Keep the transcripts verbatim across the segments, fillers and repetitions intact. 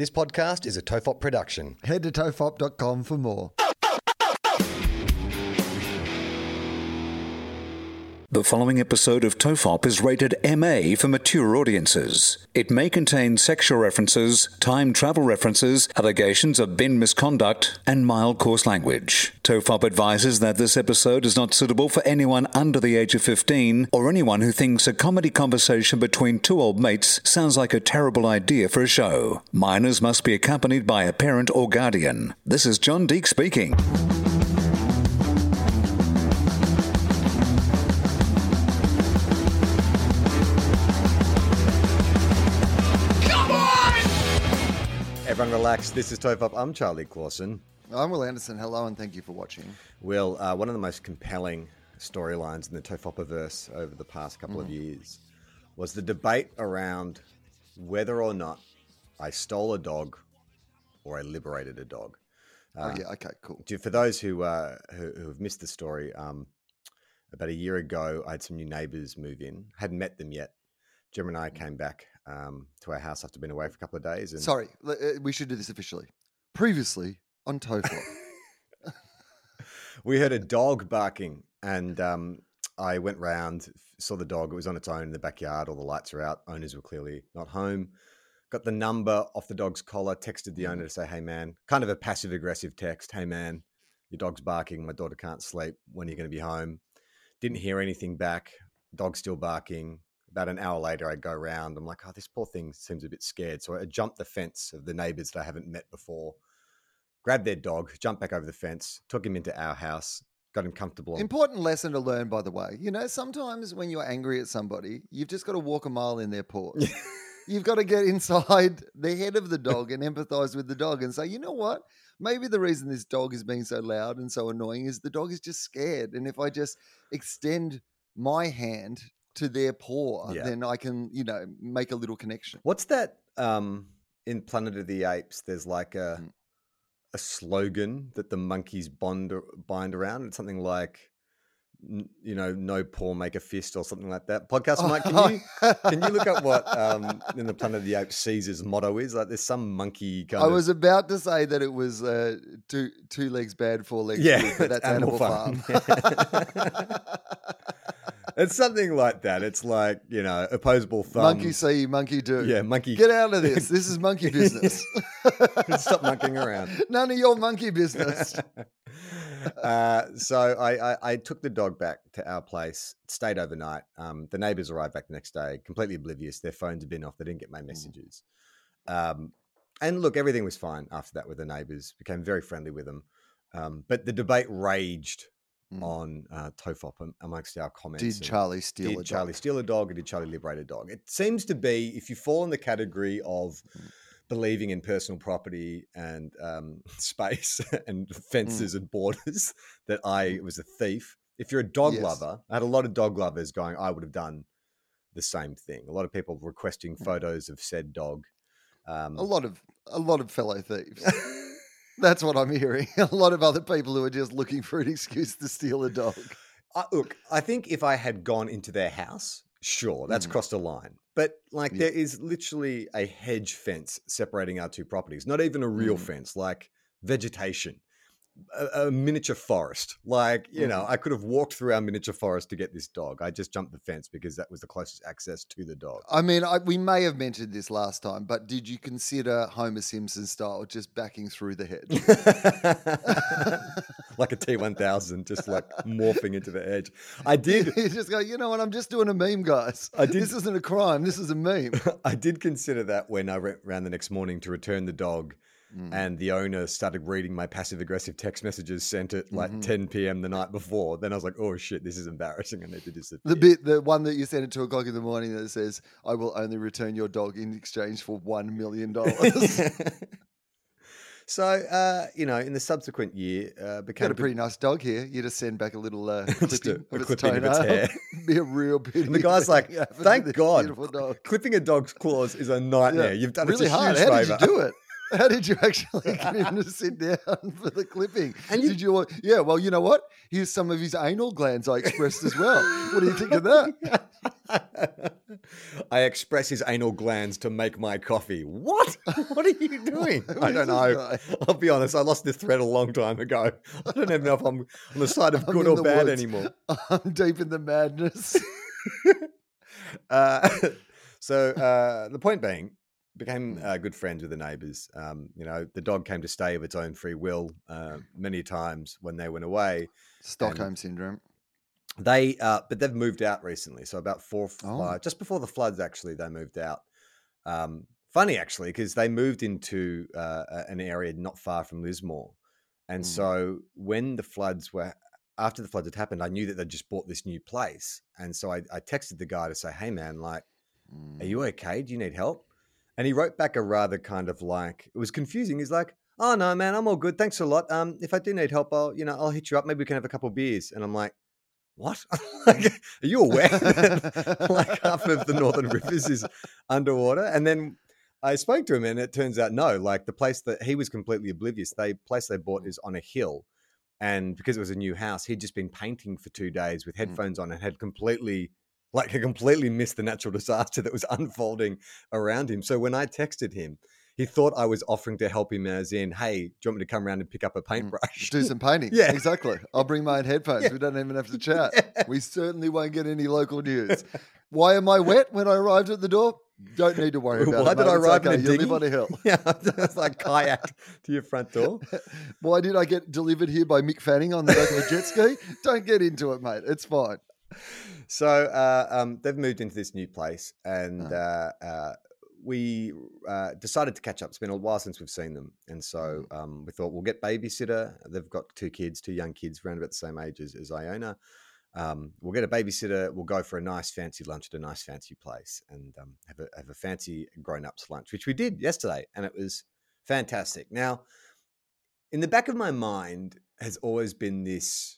This podcast is a Tofop production. Head to tofop dot com for more. The following episode of Tofop is rated M A for mature audiences. It may contain sexual references, time travel references, allegations of bin misconduct, and mild coarse language. Tofop advises that this episode is not suitable for anyone under the age of fifteen or anyone who thinks a comedy conversation between two old mates sounds like a terrible idea for a show. Minors must be accompanied by a parent or guardian. This is John Deek speaking. Everyone relax. This is Tofop. I'm Charlie Clausen. I'm Will Anderson. Hello and thank you for watching. Will, uh, one of the most compelling storylines in the Tofopiverse over the past couple mm. of years was the debate around whether or not I stole a dog or I liberated a dog. Uh, oh, yeah. Okay, cool. For those who, uh, who, who have missed the story, um, about a year ago, I had some new neighbours move in. Hadn't met them yet. Jim and I came back um, to our house after being away for a couple of days. And Sorry, we should do this officially. Previously on Tofop. We heard a dog barking and um, I went round, saw the dog. It was on its own in the backyard. All the lights are out. Owners were clearly not home. Got the number off the dog's collar, texted the owner to say, hey, man, kind of a passive-aggressive text. Hey, man, your dog's barking. My daughter can't sleep. When are you going to be home? Didn't hear anything back. Dog's still barking. About an hour later, I go around. I'm like, oh, this poor thing seems a bit scared. So I jumped the fence of the neighbors that I haven't met before, grabbed their dog, jumped back over the fence, took him into our house, got him comfortable. Important lesson to learn, by the way. You know, sometimes when you're angry at somebody, you've just got to walk a mile in their paws. You've got to get inside the head of the dog and empathize with the dog and say, you know what? Maybe the reason this dog is being so loud and so annoying is the dog is just scared. And if I just extend my hand to their paw, yeah. then I can, you know, make a little connection. What's that um, in Planet of the Apes? There's like a mm. a slogan that the monkeys bond bind around. It's something like, you know, no paw make a fist or something like that. Podcast Mike, can you can you look up what um, in the Planet of the Apes Caesar's motto is? Like, there's some monkey kind I of. was about to say that it was uh, two two legs bad, four legs yeah, good, but that's Animal, Animal Farm. farm. It's something like that. It's like, you know, opposable thumb. Monkey see, monkey do. Yeah, monkey. Get out of this. This is monkey business. Stop monkeying around. None of your monkey business. uh, so I, I, I took the dog back to our place, stayed overnight. Um, the neighbours arrived back the next day, completely oblivious. Their phones had been off. They didn't get my messages. Mm. Um, and look, everything was fine after that with the neighbours. Became very friendly with them. Um, but the debate raged Mm. on uh, Tofop amongst our comments. Did Charlie steal did a dog? Did Charlie steal a dog or did Charlie liberate a dog? It seems to be, if you fall in the category of mm. believing in personal property and um, space and fences mm. and borders, that I was a thief. If you're a dog yes. lover, I had a lot of dog lovers going, I would have done the same thing. A lot of people requesting photos of said dog. Um, a lot of a lot of fellow thieves. That's what I'm hearing. A lot of other people who are just looking for an excuse to steal a dog. Uh, look, I think if I had gone into their house, sure, that's mm. crossed a line. But like yeah. there is literally a hedge fence separating our two properties. Not even a real mm. fence, like vegetation. A, a miniature forest. Like, you mm. know, I could have walked through our miniature forest to get this dog. I just jumped the fence because that was the closest access to the dog. I mean, I, we may have mentioned this last time, but did you consider Homer Simpson style just backing through the hedge? Like a T one thousand, just like morphing into the edge. I did. You just go, you know what, I'm just doing a meme, guys. I did. This isn't a crime. This is a meme. I did consider that when I went around the next morning to return the dog. Mm. And the owner started reading my passive-aggressive text messages sent at like mm-hmm. ten p.m. the night before. Then I was like, oh, shit, this is embarrassing. I need to disappear. The bit, the one that you sent at two o'clock in the morning that says, I will only return your dog in exchange for one million dollars. So, uh, you know, in the subsequent year, uh, became... Got a pretty nice dog here. You just send back a little uh, clipping, a, of, a clipping of its hair. Be a real pity. And the guy's like, thank God, clipping a dog's claws is a nightmare. Yeah. You've done really it a hard. huge How favor. did you do it? How did you actually get him to sit down for the clipping? And you- did you? Yeah. Well, you know what? Here's some of his anal glands I expressed as well. What do you think of that? I express his anal glands to make my coffee. What? What are you doing? Who I is don't this know. guy? I'll be honest. I lost this thread a long time ago. I don't even know if I'm on the side of I'm good in or the bad woods. anymore. I'm deep in the madness. Uh, so uh, the point being, became Mm. uh, good friends with the neighbours. Um, you know, the dog came to stay of its own free will uh, many times when they went away. Stockholm syndrome. They, uh, but they've moved out recently. So about four, Oh. five, just before the floods, actually, they moved out. Um, funny, actually, because they moved into uh, a- an area not far from Lismore. And Mm. so when the floods were, after the floods had happened, I knew that they'd just bought this new place. And so I, I texted the guy to say, hey, man, like, are you okay? Do you need help? And he wrote back a rather kind of like, it was confusing. He's like, oh, no, man, I'm all good. Thanks a lot. Um, if I do need help, I'll, you know, I'll hit you up. Maybe we can have a couple of beers. And I'm like, what? Like, are you aware that like half of the Northern Rivers is underwater? And then I spoke to him, and it turns out no, like the place that he was completely oblivious. The place they bought is on a hill, and because it was a new house, he'd just been painting for two days with headphones on and had completely, like, he completely missed the natural disaster that was unfolding around him. So when I texted him, he thought I was offering to help him, as in, hey, do you want me to come around and pick up a paintbrush? Do some painting. Yeah. Exactly. I'll bring my own headphones. Yeah. We don't even have to chat. Yeah. We certainly won't get any local news. Why am I wet when I arrived at the door? Don't need to worry about Why it. did mate. I It's arrive okay. in a You live dinghy? on a hill. Yeah, it's like kayak to your front door. Why did I get delivered here by Mick Fanning on the back of a jet ski? Don't get into it, mate. It's fine. So uh, um, they've moved into this new place, and Oh. uh, uh, we uh, decided to catch up. It's been a while since we've seen them, and so um, we thought we'll get babysitter. They've got two kids, two young kids, around about the same age as, as Iona. Um, we'll get a babysitter. We'll go for a nice fancy lunch at a nice fancy place, and um, have a have a fancy grown-ups lunch, which we did yesterday, and it was fantastic. Now, in the back of my mind has always been this,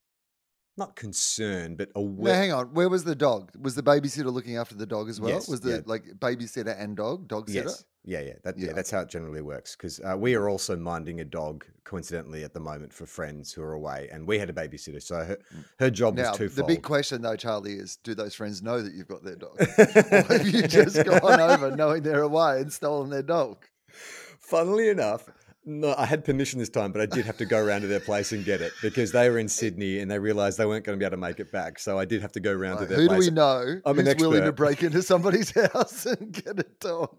not concern, but Now, aware. hang on. Where was the dog? Was the babysitter looking after the dog as well? Yes, was the yeah. like babysitter and dog, dog sitter? Yes. Yeah, yeah. That, yeah. Yeah. That's how it generally works. Because uh, we are also minding a dog, coincidentally, at the moment for friends who are away. And we had a babysitter. So her, her job Now, was the twofold. big question though, Charlie, is do those friends know that you've got their dog? Or have you just gone over knowing they're away and stolen their dog? Funnily enough, no, I had permission this time, but I did have to go around to their place and get it because they were in Sydney and they realized they weren't going to be able to make it back. So I did have to go around to Like, their who place. do we know I'm an who's willing to expert. break into somebody's house and get a dog?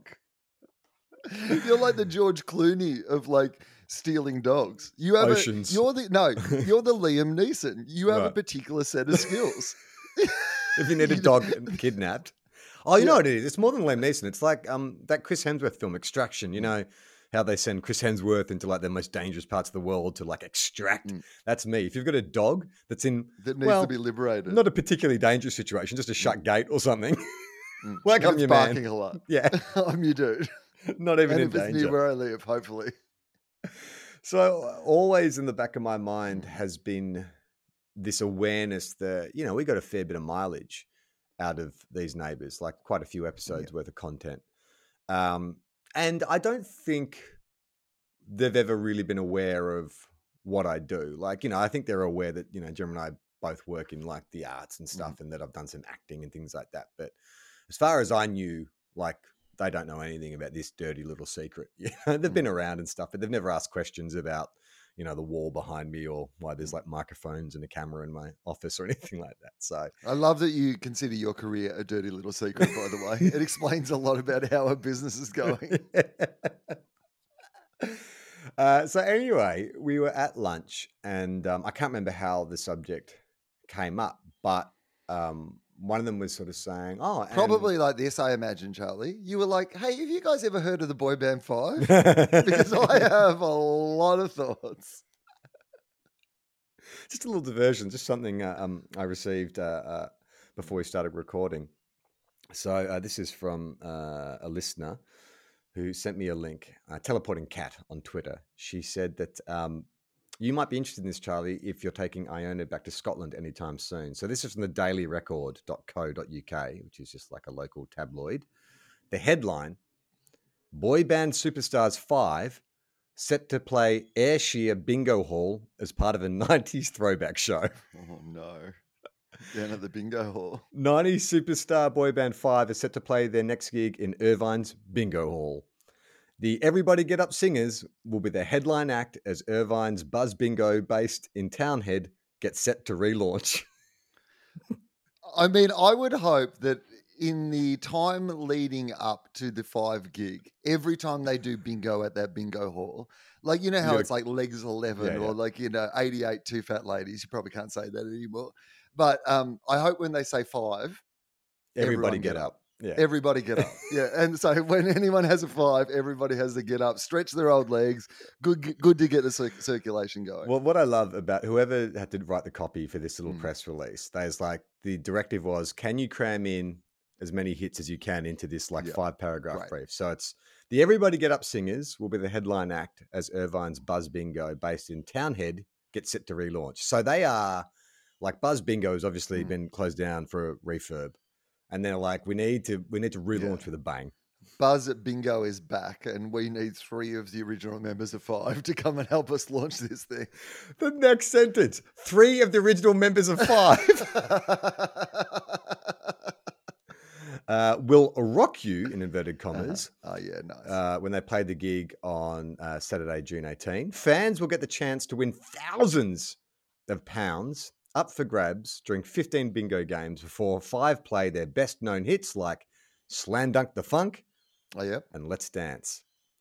You're like the George Clooney of like stealing dogs. You have Oceans. A, you're the no, you're the Liam Neeson. You have a Right. particular set of skills. If you need a You dog kidnapped. Oh, you know Yeah. what it is? It's more than Liam Neeson. It's like um that Chris Hemsworth film, Extraction. Mm. You know how they send Chris Hemsworth into like the most dangerous parts of the world to like extract. Mm. That's me. If you've got a dog that's in That needs well, to be liberated. not a particularly dangerous situation, just a shut gate or something. Mm. Like And I'm it's your barking man. a lot. Yeah, I'm your dude. not even And in if it's danger. near where I live, hopefully. So uh, always in the back of my mind Mm. has been this awareness that, you know, we got a fair bit of mileage out of these neighbors, like quite a few episodes worth of content. Um, and I don't think they've ever really been aware of what I do. Like, you know, I think they're aware that, you know, Jim and I both work in like the arts and stuff and that I've done some acting and things like that. But as far as I knew, like, they don't know anything about this dirty little secret. You know, they've Mm. been around and stuff, but they've never asked questions about, you know, the wall behind me or why there's like microphones and a camera in my office or anything like that. So I love that you consider your career a dirty little secret, by the way. It explains a lot about how a business is going. uh, so anyway, we were at lunch and um, I can't remember how the subject came up, but um, one of them was sort of saying, oh, and- Probably like this, I imagine, Charlie. You were like, hey, have you guys ever heard of the boy band Five? Because I have a lot of thoughts. just a little diversion, just something uh, um, I received uh, uh, before we started recording. So uh, this is from uh, a listener who sent me a link, uh, Teleporting Cat on Twitter. She said that um, you might be interested in this, Charlie, if you're taking Iona back to Scotland anytime soon. So this is from the daily record dot co dot U K, which is just like a local tabloid. The headline, Boy Band Superstars five set to play Ayrshire Bingo Hall as part of a nineties throwback show. Oh, no. Down at the bingo hall. nineties Superstar Boy Band five is set to play their next gig in Irvine's Bingo Hall. The Everybody Get Up Singers will be the headline act as Irvine's Buzz Bingo, based in Townhead, gets set to relaunch. I mean, I would hope that in the time leading up to the five gig, every time they do bingo at that bingo hall, like, you know how gotta- it's like Legs eleven Yeah, or yeah. like, you know, eighty-eight Two Fat Ladies. You probably can't say that anymore. But um, I hope when they say five, Everybody everyone get get up. Yeah. everybody get up. Yeah. And so when anyone has a five, everybody has to get up, stretch their old legs. Good good to get the cir- circulation going. Well, what I love about whoever had to write the copy for this little Mm. press release, there's like the directive was, can you cram in as many hits as you can into this like Yeah, five paragraph great. brief? So it's the Everybody Get Up Singers will be the headline act as Irvine's Buzz Bingo, based in Townhead, gets set to relaunch. So they are like Buzz Bingo has obviously Mm. been closed down for a refurb, and they're like, we need to we need to relaunch Yeah. with a bang. Buzz at Bingo is back, and we need three of the original members of Five to come and help us launch this thing. The next sentence: three of the original members of Five uh, will rock you, in inverted commas, Oh, yeah, nice. uh, when they played the gig on uh, Saturday, June eighteenth. Fans will get the chance to win thousands of pounds up for grabs during fifteen bingo games before Five play their best known hits like Slam Dunk the Funk oh, yeah. and Let's Dance.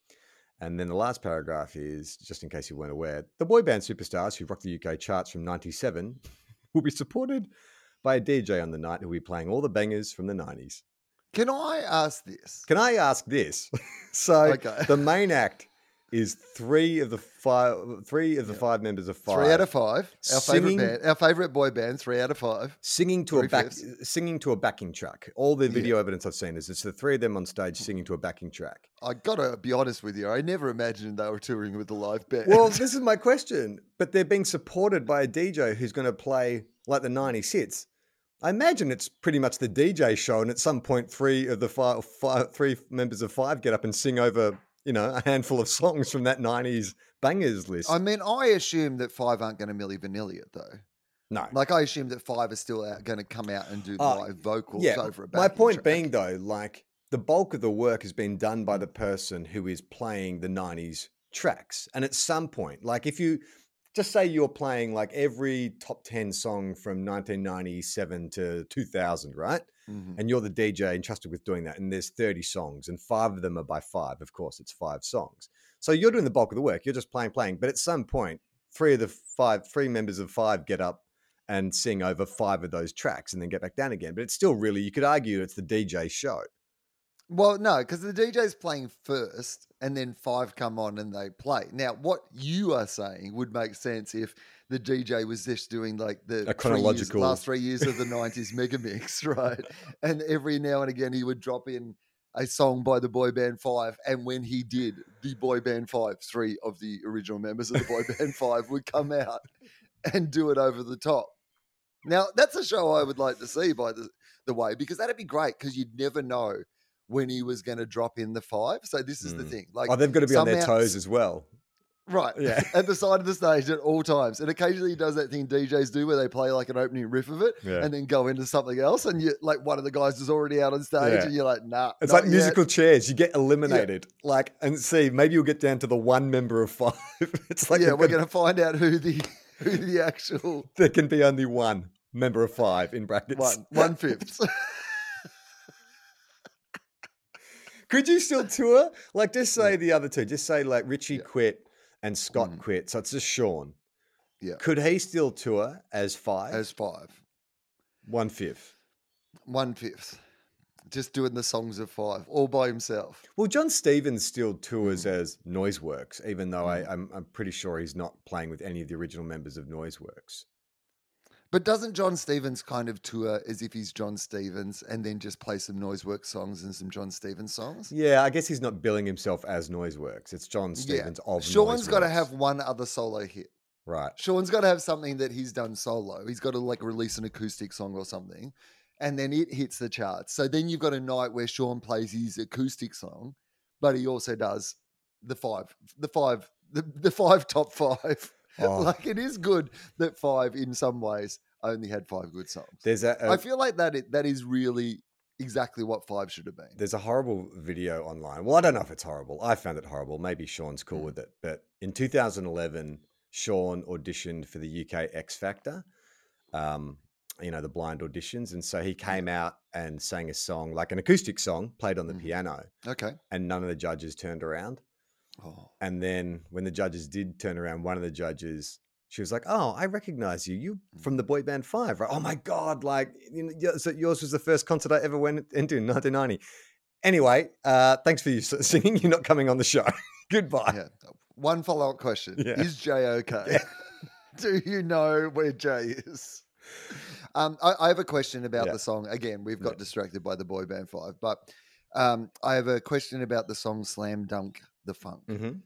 And then the last paragraph is, just in case you weren't aware, the boy band superstars who rocked the U K charts from ninety-seven will be supported by a D J on the night who will be playing all the bangers from the nineties. Can I ask this? Can I ask this? So Okay. the main act is three of the five, three of the Yeah. five members of Five Three out of five. Our Singing- favorite band, our favorite boy band. Three out of five. singing to a Three back, fifths. singing to a backing track. All the Yeah. video evidence I've seen is it's the three of them on stage singing to a backing track. I gotta be honest with you. I never imagined they were touring with the live band. Well, this is my question. But they're being supported by a D J who's going to play like the nineties hits. I imagine it's pretty much the D J show, and at some point, three of the five, five, three members of Five get up and sing over, you know, a handful of songs from that nineties bangers list. I mean, I assume that Five aren't going to Milli Vanilli it though. no, Like, I assume that Five is still going to come out and do Uh, live vocals yeah. over a My backing point track. being, though, like the bulk of the work has been done by the person who is playing the nineties tracks, and at some point, like if you just say you're playing like every top ten song from nineteen ninety-seven to two thousand, right? Mhm. And you're the D J entrusted with doing that, and there's thirty songs, and five of them are by Five. Of course, it's five songs. So you're doing the bulk of the work. You're just playing, playing. But at some point, three of the five, three members of Five get up and sing over five of those tracks, and then get back down again. But it's still really, you could argue it's the D J show. Well, no, because the D J's playing first and then Five come on and they play. Now, what you are saying would make sense if the D J was just doing like the A three years- chronological- last three years of the nineties mega mix, right? And every now and again he would drop in a song by the boy band Five. And when he did, the boy band Five, three of the original members of the boy band Five would come out and do it over the top. Now, that's a show I would like to see, by the, the way, because that'd be great because you'd never know when he was going to drop in the Five. So this is the Mm. thing. Like, Oh, they've got to be on their somehow- toes as well. right, Yeah. at the side of the stage at all times. And occasionally he does that thing D Js do where they play like an opening riff of it Yeah. and then go into something else. And you like one of the guys is already out on stage Yeah. and you're like, nah. It's not like yet. musical chairs. You get eliminated. Like, and see, maybe you'll get down to the one member of Five. It's like yeah, they've we're got- going to find out who the who the actual there can be only one member of Five in brackets. one one fifth. Could you still tour? Like, just say the other two. Just say like Richie Yeah. quit and Scott Mm. quit. So it's just Sean. Yeah. Could he still tour as Five? As Five. one fifth. One fifth. Just doing the songs of Five all by himself. Well, John Stevens still tours Mm. as Noiseworks, even though I, I'm, I'm pretty sure he's not playing with any of the original members of Noiseworks. But doesn't John Stevens kind of tour as if he's John Stevens and then just play some Noiseworks songs and some John Stevens songs? Yeah, I guess he's not billing himself as Noiseworks. It's John Stevens of Sean's got to Noiseworks. have one other solo hit. Right. Sean's got to have something that he's done solo. He's got to like release an acoustic song or something, and then it hits the charts. So then you've got a night where Sean plays his acoustic song, but he also does the five, the five, the, the five top five. Oh. Like it is good that Five, in some ways, only had five good songs. There's a, a I feel like that it, that is really exactly what Five should have been. there's a horrible video online. Well, I don't know if it's horrible. I found it horrible. Maybe Sean's cool Mm. with it. But in two thousand eleven, Sean auditioned for the U K X Factor. Um, you know, the blind auditions, and so he came out and sang a song, like an acoustic song, played on the Mhm. piano, Okay. and none of the judges turned around. Oh. And then when the judges did turn around, one of the judges, she was like, "Oh, I recognize you. You from the boy band Five, right? Oh my god! Like, you know, yeah, so yours was the first concert I ever went into in nineteen ninety." Anyway, uh, thanks for you s- singing. You're not coming on the show. Goodbye. Yeah. One follow up question: Yeah. Is Jay okay? Do you know where Jay is? Um, I, I have a question about Yeah. the song. Again, we've got Yeah. distracted by the boy band Five, but um, I have a question about the song "Slam Dunk the Funk." Mhm.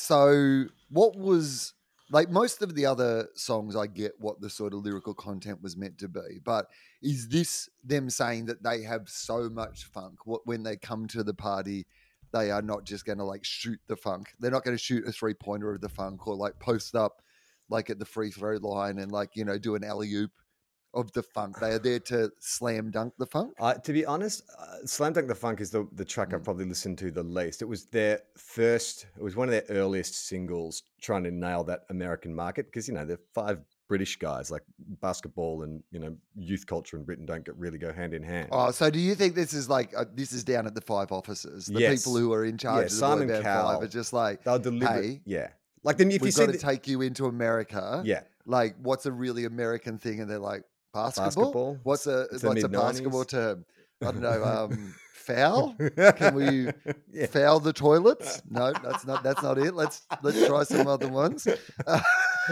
So, what was like most of the other songs? I get what the sort of lyrical content was meant to be, but is this them saying that they have so much funk what when they come to the party, they are not just going to like shoot the funk? They're not going to shoot a three pointer of the funk or like post up like at the free throw line and like you know do an alley oop of the funk. They are there to slam dunk the funk. Uh, to be honest, uh, Slam Dunk the Funk is the, the track I've Mm. probably listened to the least. It was their first, it was one of their earliest singles trying to nail that American market because, you know, they're five British guys, like basketball and, you know, youth culture in Britain don't get, really go hand in hand. Oh, so do you think this is like uh, this is down at the Five offices? The Yes. people who are in charge Yeah, of the Simon boy band Cowell. Five are just like, They'll deliver, hey, yeah. Like then if you we've see got to the, take you into America. yeah, Like, what's a really American thing? And they're like, basketball. basketball. What's a It's the what's a mid-nineties. basketball term? I don't know. Um, foul. Can we yeah. foul the toilets? No, that's not that's not it. Let's let's try some other ones. Uh,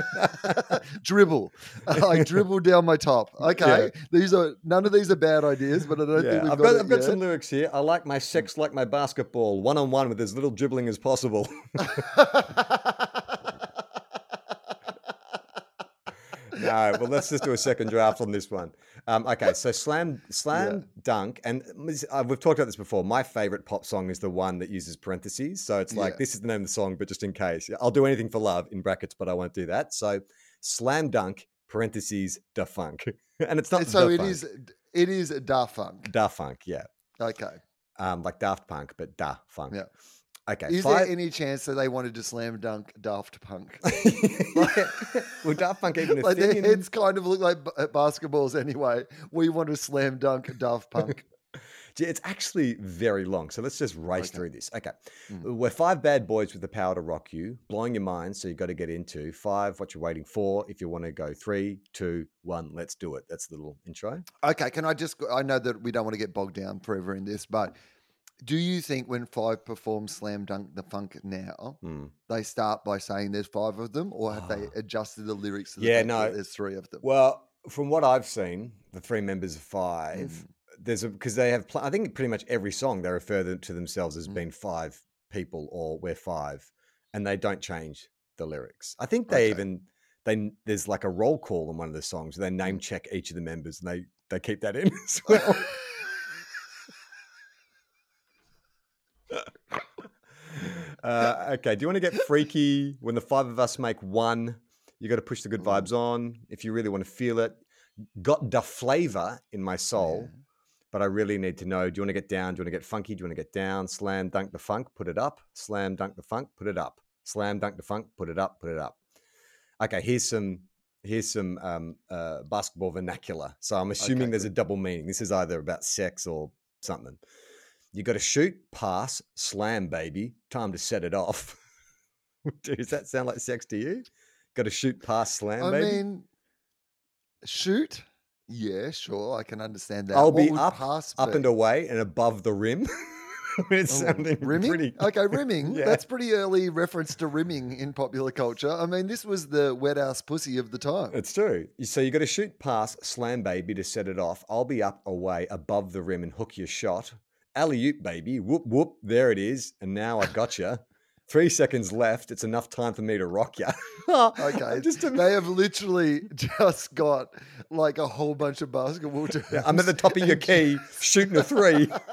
dribble. I dribble down my top. Okay, these are none of these are bad ideas, but I don't Yeah, think we've I've got, got, it I've got yet. some lyrics here. I like my sex like my basketball, one on one with as little dribbling as possible. No, well, let's just do a second draft on this one. Um, okay, so slam, slam, dunk, and uh, we've talked about this before. My favorite pop song is the one that uses parentheses. So it's like Yeah. this is the name of the song, but just in case, I'll do anything for love in brackets, but I won't do that. So slam dunk parentheses da funk, and it's not so da it funk. is it is Da Funk. Da funk, yeah, Okay. um, like Daft Punk, but da funk. Yeah. Okay, Is five- there any chance that they wanted to slam dunk Daft Punk? Well, Daft Punk even a Like thing their in- heads kind of look like b- basketballs anyway. We want to slam dunk Daft Punk. Gee, it's actually very long, so let's just race Okay. through this. Okay, Mm. we're five bad boys with the power to rock you, blowing your mind, so you got to get into five. What you're waiting for? If you want to go three, two, one, let's do it. That's the little intro. Okay, can I just? I know that we don't want to get bogged down forever in this, but do you think when Five performs Slam Dunk the Funk now, Hmm. they start by saying there's five of them, or have they Oh. adjusted the lyrics to the Yeah, fact that no. there's three of them? Well, from what I've seen, the three members of five, Mm. there's a because they have. Pl- I think pretty much every song they refer them to themselves as Mm. being five people or we're five, and they don't change the lyrics. I think they Okay. even they there's like a roll call in one of the songs. They name Mm. check each of the members, and they they keep that in as well. Uh, okay, do you want to get freaky? When the five of us make one, you got to push the good Ooh. vibes on. If you really want to feel it, got the flavor in my soul, Yeah. but I really need to know: do you want to get down? Do you want to get funky? Do you want to get down? Slam dunk the funk, put it up. Slam dunk the funk, put it up. Slam dunk the funk, put it up, put it up. Okay, here's some here's some um, uh, basketball vernacular. So I'm assuming Okay, there's a double meaning. This is either about sex or something. You got to shoot, pass, slam, baby. Time to set it off. Does that sound like sex to you? Got to shoot, pass, slam, I baby. mean, shoot. Yeah, sure, I can understand that. I'll What be would up, pass up be? and away, and above the rim. It's Oh, sounding rimming? pretty. Okay, rimming. Yeah. That's pretty early reference to rimming in popular culture. I mean, this was the wet ass pussy of the time. It's true. So you got to shoot, pass, slam, baby, to set it off. I'll be up, away, above the rim, and hook your shot. Alley oop, baby. Whoop whoop. There it is. And now I got you. Three seconds left. It's enough time for me to rock you. Okay, just a- they have literally just got like a whole bunch of basketball terms. I'm at the top of your and- key, shooting a three.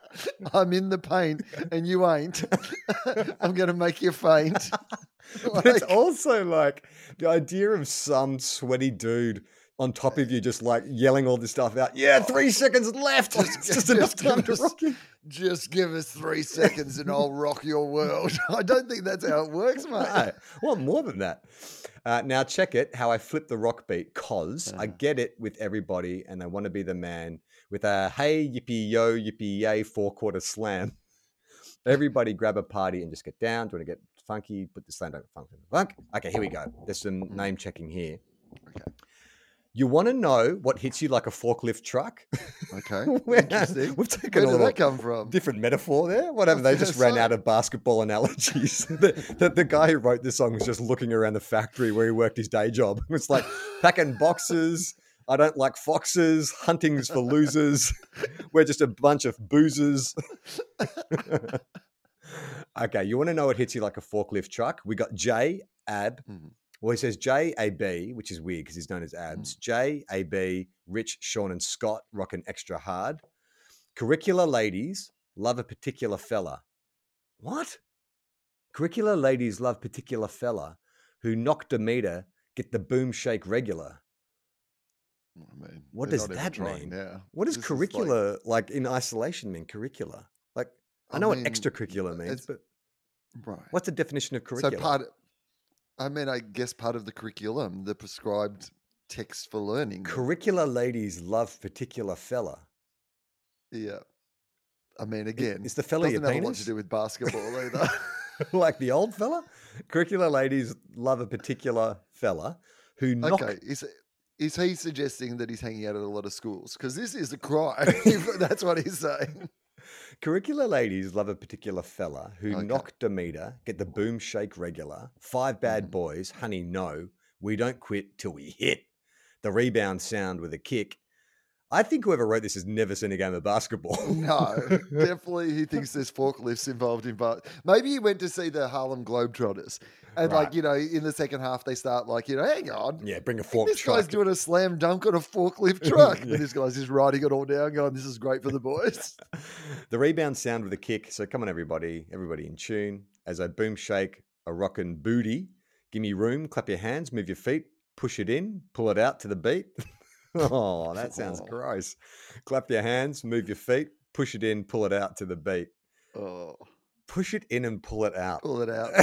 I'm in the paint and you ain't. I'm going to make you faint. But it's also like the idea of some sweaty dude on top of you just like yelling all this stuff out. Yeah, three seconds left. Like, it's just, just enough time to us, rock you. Just give us three seconds and I'll rock your world. I don't think that's how it works, mate. No, well, more than that. Uh, now check it, how I flip the rock beat, cause Uh. I get it with everybody and they want to be the man with a hey, yippee, yo, yippee, yay, four quarter slam. Everybody grab a party and just get down. Do you want to get funky? Put the slam down, funk, funk. Okay, here we go. There's some name checking here. Okay. You want to know what hits you like a forklift truck? Okay. We're- Interesting. We've taken Where a did little that come from? different metaphor there. Whatever. They just ran out of basketball analogies. the, the, the guy who wrote this song was just looking around the factory where he worked his day job. It's like packing boxes. I don't like foxes. Hunting's for losers. We're just a bunch of boozers. Okay, you want to know what hits you like a forklift truck? We got J, Ab. Mm-hmm. Well, he says J, A, B, which is weird because he's known as Abs. Mm. J, A, B, Rich, Sean, and Scott rocking extra hard. Curricular ladies love a particular fella. What? Curricular ladies love particular fella who knocked a meter, get the boom shake regular. I mean, What they're does not even that trying mean? now. What does This is like- curricular, like, in isolation, mean? Curricular? Like, I I know mean, what extracurricular means, it's- but Right. what's the definition of curricular? So part, I mean, I guess part of the curriculum, the prescribed text for learning. then. Curricular ladies love particular fella. Yeah. I mean, again, is the fella your doesn't have a lot penis? to do with basketball either. Like the old fella? Curricular ladies love a particular fella who knock... Okay, is is he suggesting that he's hanging out at a lot of schools? Because this is a crime. if that's what he's saying. Curricular ladies love a particular fella who Okay. knock a meter, get the boom shake regular. Five bad Mhm. boys, honey, no. We don't quit till we hit. The rebound sound with a kick. I think whoever wrote this has never seen a game of basketball. No, definitely he thinks there's forklifts involved in but maybe he went to see the Harlem Globetrotters. And Right. like, you know, in the second half they start like, you know, hang on. Yeah, bring a fork This truck. guy's doing a slam dunk on a forklift truck. Yeah. And this guy's just writing it all down, going, this is great for the boys. The rebound sound with a kick. So come on, everybody, everybody in tune. As I boom shake a rockin' booty, give me room, clap your hands, move your feet, push it in, pull it out to the beat. Oh, that sounds Oh. gross. Clap your hands, move your feet, push it in, pull it out to the beat. Oh, Push it in and pull it out. pull it out.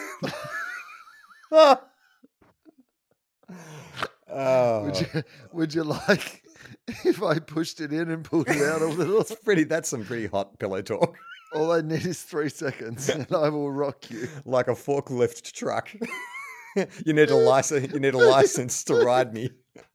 Oh, Would you would you like if I pushed it in and pulled it out a little? that's pretty. That's some pretty hot pillow talk. All I need is three seconds and I will rock you. Like a forklift truck. You need a license. You need a license to ride me.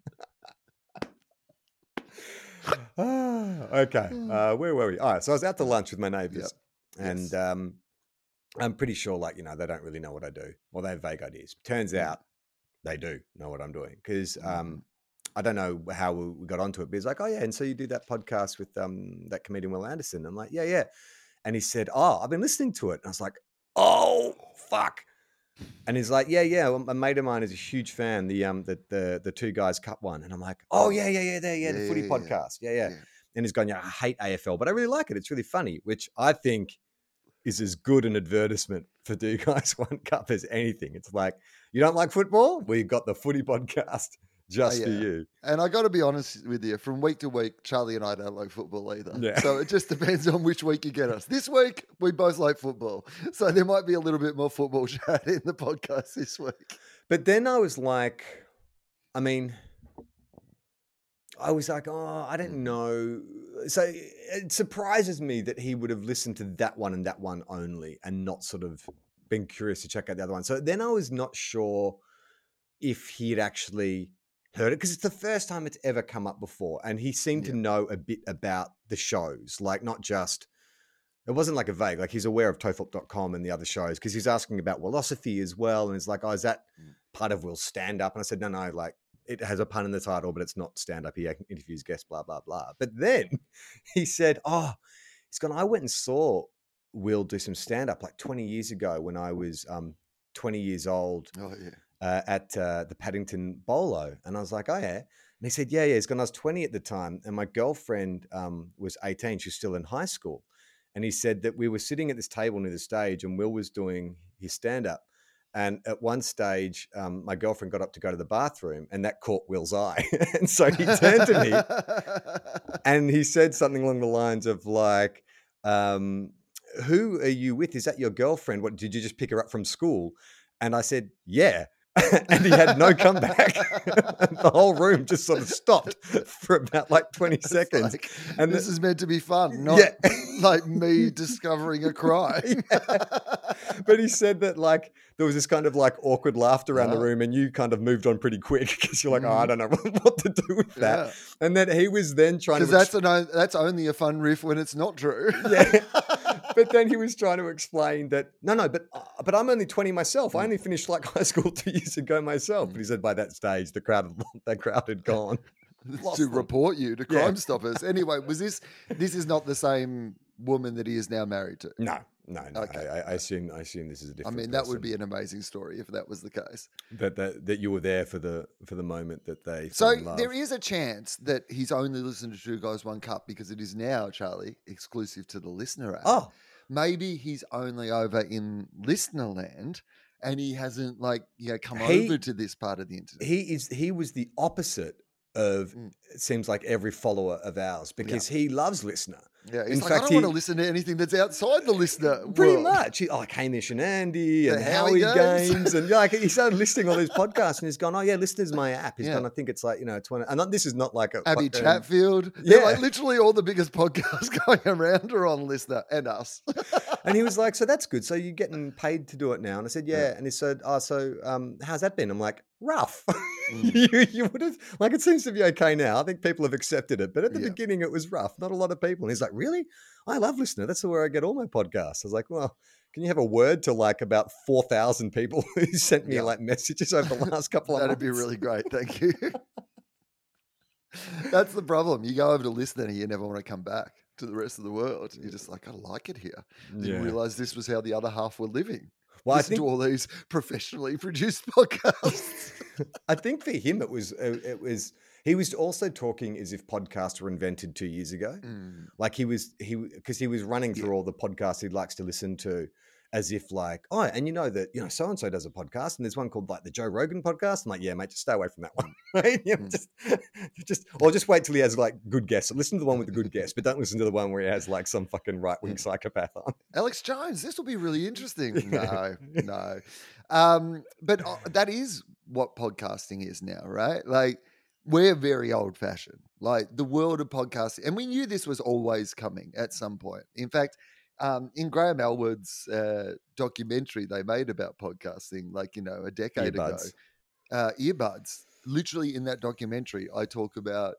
Ah, okay. Uh, where were we? All right. So I was out to lunch with my neighbors, Yep. and Yes. um, I'm pretty sure, like, you know, they don't really know what I do, or they have vague ideas. Turns Mm. out they do know what I'm doing because Mm. um, I don't know how we we got onto it, but he's like, oh, yeah. And so you do that podcast with um, that comedian, Will Anderson. I'm like, yeah, yeah. And he said, oh, I've been listening to it. And I was like, oh, fuck. And he's like, yeah, yeah. well, A mate of mine is a huge fan. The um, the the the two guys cup one, and I'm like, oh yeah, yeah, yeah, there, yeah, Yeah, the footy yeah, yeah. podcast, yeah, yeah. Yeah. And he's going, yeah, I hate A F L, but I really like it. It's really funny, which I think is as good an advertisement for Do Guys One Cup as anything. It's like, you don't like football? We've got the footy podcast just for yeah. you. And I got to be honest with you, from week to week, Charlie and I don't like football either. Yeah. So it just depends on which week you get us. This week, we both like football. So there might be a little bit more football chat in the podcast this week. But then I was like, I mean, I was like, oh, I don't know. So it surprises me that he would have listened to that one and that one only and not sort of been curious to check out the other one. So then I was not sure if he had actually heard it because it's the first time it's ever come up before. And he seemed to Yeah. know a bit about the shows, like not just, it wasn't like a vague, like he's aware of tofop dot com and the other shows because he's asking about philosophy as well. And it's like, oh, is that Mm. part of Will's stand up? And I said, no, no, like it has a pun in the title, but it's not stand up. He interviews guests, blah, blah, blah. But then he said, oh, he's gone, I went and saw Will do some stand up like twenty years ago when I was um, twenty years old. Oh, yeah. Uh, at uh, the Paddington Bolo. And I was like, oh, yeah. And he said, yeah, yeah. He's gone, I was twenty at the time. And my girlfriend um, was eighteen. She was still in high school. And he said that we were sitting at this table near the stage and Will was doing his stand-up. And at one stage, um, my girlfriend got up to go to the bathroom and that caught Will's eye. And so he turned to me and he said something along the lines of like, um, who are you with? Is that your girlfriend? What, did you just pick her up from school? And I said, yeah. And he had no comeback. The whole room just sort of stopped for about like twenty it's seconds. Like, and this the, is meant to be fun, not yeah. like me discovering a crime. Yeah. But he said that like there was this kind of like awkward laughter around Yeah. the room and you kind of moved on pretty quick because you're like, mm. oh, I don't know what to do with that. Yeah. And then he was then trying to... Because that's, exp- that's only a fun riff when it's not true. Yeah. But then he was trying to explain that, no, no, but uh, but I'm only twenty myself. I only finished like high school two years ago myself. But he said by that stage, the crowd, that crowd had gone. To report you to Crime yeah. Stoppers. Anyway, was this, this is not the same woman that he is now married to? No, no, no. Okay. I, I assume I assume this is a different I mean, person. that would be an amazing story if that was the case. That that, that you were there for the for the moment that they So there is a chance that he's only listened to Two Guys, One Cup because it is now, Charlie, exclusive to the Listener app. Oh. Maybe he's only over in Listener land and he hasn't like, you know, come he, over to this part of the internet. He is he was the opposite of mm. it seems like every follower of ours because yeah. he loves Listener. Yeah, he's in like, fact, I don't he, want to listen to anything that's outside the Listener Pretty world. much. He, oh, like Hamish and Andy and the Howie games. games. And like he started listing all these podcasts and he's gone, oh yeah, Listener's my app. He's yeah. gone, I think it's like, you know, twenty. And this is not like a... Abby fucking, Chatfield. Yeah. Like literally all the biggest podcasts going around are on Listener and us. And he was like, so that's good. So you're getting paid to do it now? And I said, yeah. yeah. And he said, oh, so um, how's that been? I'm like, rough. Mm. you, you would have, like, it seems to be okay now. I think people have accepted it. But at the yeah. beginning, it was rough. Not a lot of people. And he's like, really? I love Listener. That's where I get all my podcasts. I was like, well, can you have a word to like about four thousand people who sent me yeah. like messages over the last couple of That'd months? That'd be really great. Thank you. That's the problem. You go over to Listener and you never want to come back to the rest of the world. You're just like, I like it here. You yeah. realize this was how the other half were living. Well, Listen I think to all these professionally produced podcasts. I think for him, it was, it was, he was also talking as if podcasts were invented two years ago. Mm. Like he was, he, because he was running through yeah. all the podcasts he likes to listen to as if like, oh, and you know that, you know, so-and-so does a podcast and there's one called like the Joe Rogan podcast. I'm like, yeah, mate, just stay away from that one. Right? You know, mm. just, just, or just wait till he has like good guests. Listen to the one with the good guests, but don't listen to the one where he has like some fucking right-wing psychopath on. Alex Jones, this will be really interesting. No, no. Um, but uh, that is what podcasting is now, right? Like we're very old fashioned, like the world of podcasting. And we knew this was always coming at some point. In fact, Um, in Graham Elwood's uh, documentary they made about podcasting, like, you know, a decade Earbuds. ago, uh, earbuds, literally in that documentary, I talk about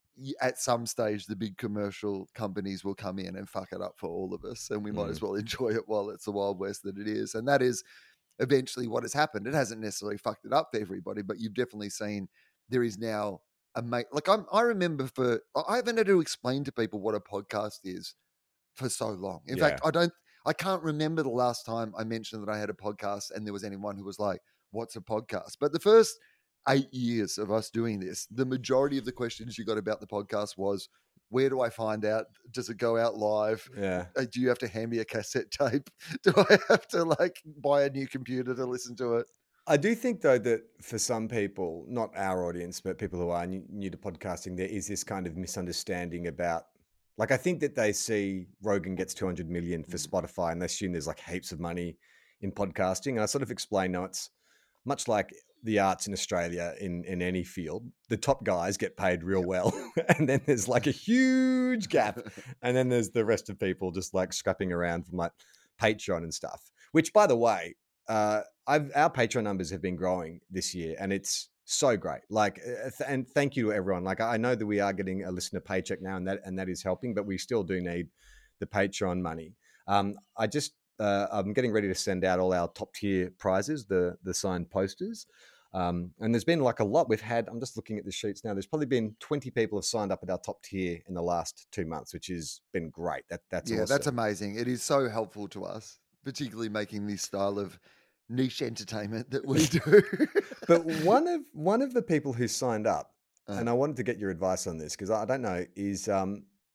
at some stage the big commercial companies will come in and fuck it up for all of us. And we mm. might as well enjoy it while it's the Wild West that it is. And that is eventually what has happened. It hasn't necessarily fucked it up for everybody, but you've definitely seen there is now a mate. Like I'm, I remember for, I haven't had to explain to people what a podcast is for so long. In yeah. fact, I don't, I can't remember the last time I mentioned that I had a podcast and there was anyone who was like, what's a podcast? But the first eight years of us doing this, the majority of the questions you got about the podcast was, where do I find out? Does it go out live? Yeah. Uh, do you have to hand me a cassette tape? Do I have to like buy a new computer to listen to it? I do think, though, that for some people, not our audience, but people who are new, new to podcasting, there is this kind of misunderstanding about, like, I think that they see Rogan gets two hundred million for Spotify and they assume there's like heaps of money in podcasting. And I sort of explain, no, it's much like the arts in Australia in, in any field. The top guys get paid real well. And then there's like a huge gap. And then there's the rest of people just like scrapping around from like Patreon and stuff, which, by the way, uh, I've, our Patreon numbers have been growing this year and it's so great. Like, uh, th- and thank you to everyone. Like, I know that we are getting a listener paycheck now and that, and that is helping, but we still do need the Patreon money. Um, I just, uh, I'm getting ready to send out all our top tier prizes, the, the signed posters. Um, and there's been like a lot we've had. I'm just looking at the sheets now. There's probably been twenty people have signed up at our top tier in the last two months, which has been great. That that's yeah, awesome. That's amazing. It is so helpful to us, particularly making this style of niche entertainment that we do. But one of one of the people who signed up, uh, and I wanted to get your advice on this because I don't know, is um,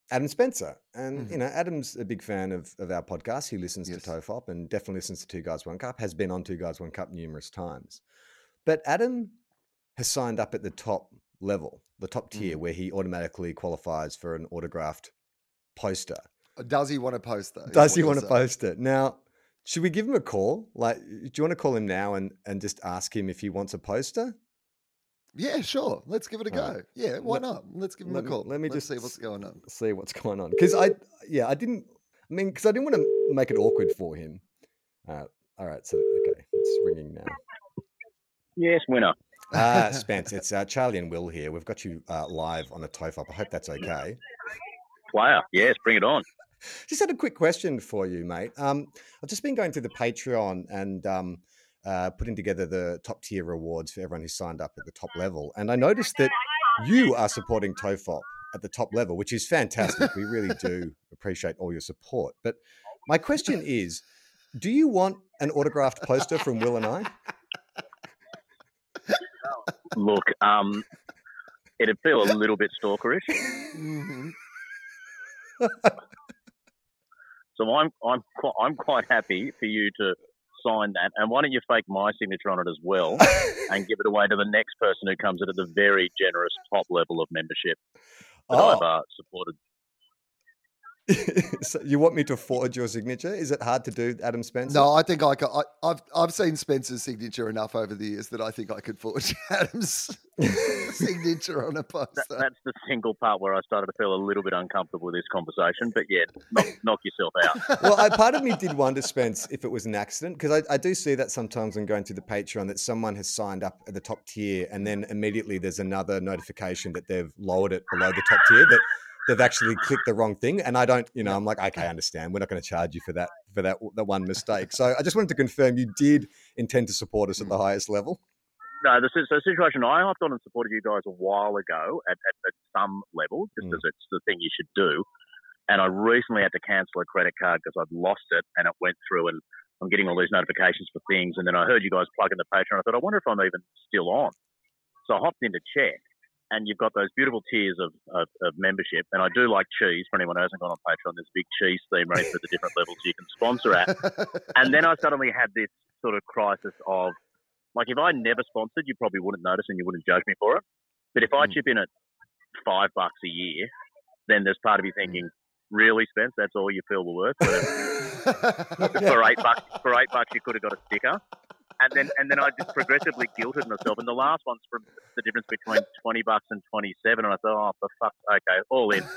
Adam Spencer. And, Mhm. you know, Adam's a big fan of, of our podcast. He listens Yes. to Tofop and definitely listens to Two Guys, One Cup, has been on Two Guys, One Cup numerous times. But Adam has signed up at the top level, the top tier, Mhm. where he automatically qualifies for an autographed poster. Does he want to post that? is Does what he you're want to saying. post it? Now, should we give him a call? Like, do you want to call him now and, and just ask him if he wants a poster? Yeah, sure. Let's give it a go. All right. Yeah, why Let- not? Let's give him Let a me, call. let me Let's just see what's going on. see what's going on. Because I, yeah, I didn't, I mean, because I didn't want to make it awkward for him. Uh, all right, so, okay, it's ringing now. Yes, winner. Ah, Spence, it's uh, Charlie and Will here. We've got you uh, live on a Tofop. I hope that's okay. Player. Yes, bring it on. Just had a quick question for you, mate. Um, I've just been going through the Patreon and um, uh, putting together the top tier rewards for everyone who signed up at the top level. And I noticed that you are supporting Tofop at the top level, which is fantastic. We really do appreciate all your support. But my question is, do you want an autographed poster from Will and I? Look, um, it'd feel a little bit stalkerish. Mhm. So I'm I'm quite, I'm quite happy for you to sign that. And why don't you fake my signature on it as well and give it away to the next person who comes in at the very generous top level of membership that Oh. I've uh, supported. So you want me to forge your signature? Is it hard to do, Adam Spencer? No, I think I could. I, I've I've seen Spencer's signature enough over the years that I think I could forge Adam's signature on a poster. That, that's the single part where I started to feel a little bit uncomfortable with this conversation. But yeah, knock, knock yourself out. Well, I, part of me did wonder, Spence, if it was an accident, because I, I do see that sometimes when going through the Patreon that someone has signed up at the top tier and then immediately there's another notification that they've lowered it below the top tier, that they've actually clicked the wrong thing. And I don't, you know, I'm like, okay, I understand. We're not going to charge you for that, for that, that one mistake. So I just wanted to confirm you did intend to support us at the highest level. No, the, the situation I hopped on and supported you guys a while ago at, at, at some level, just Mm. as it's the thing you should do. And I recently had to cancel a credit card because I'd lost it and it went through and I'm getting all these notifications for things. And then I heard you guys plug in the Patreon. I thought, I wonder if I'm even still on. So I hopped in to check and you've got those beautiful tiers of, of, of membership. And I do like cheese. For anyone who hasn't gone on Patreon, there's a big cheese theme running for the different levels you can sponsor at. And then I suddenly had this sort of crisis of, like, if I never sponsored, you probably wouldn't notice and you wouldn't judge me for it. But if I Mm. chip in at five bucks a year, then there's part of you thinking, really, Spence, that's all you feel we're worth? For eight bucks, for eight bucks, you could have got a sticker. And then, and then I just progressively guilted myself. And the last one's from the difference between twenty bucks and twenty-seven. And I thought, oh, for fuck, okay, all in.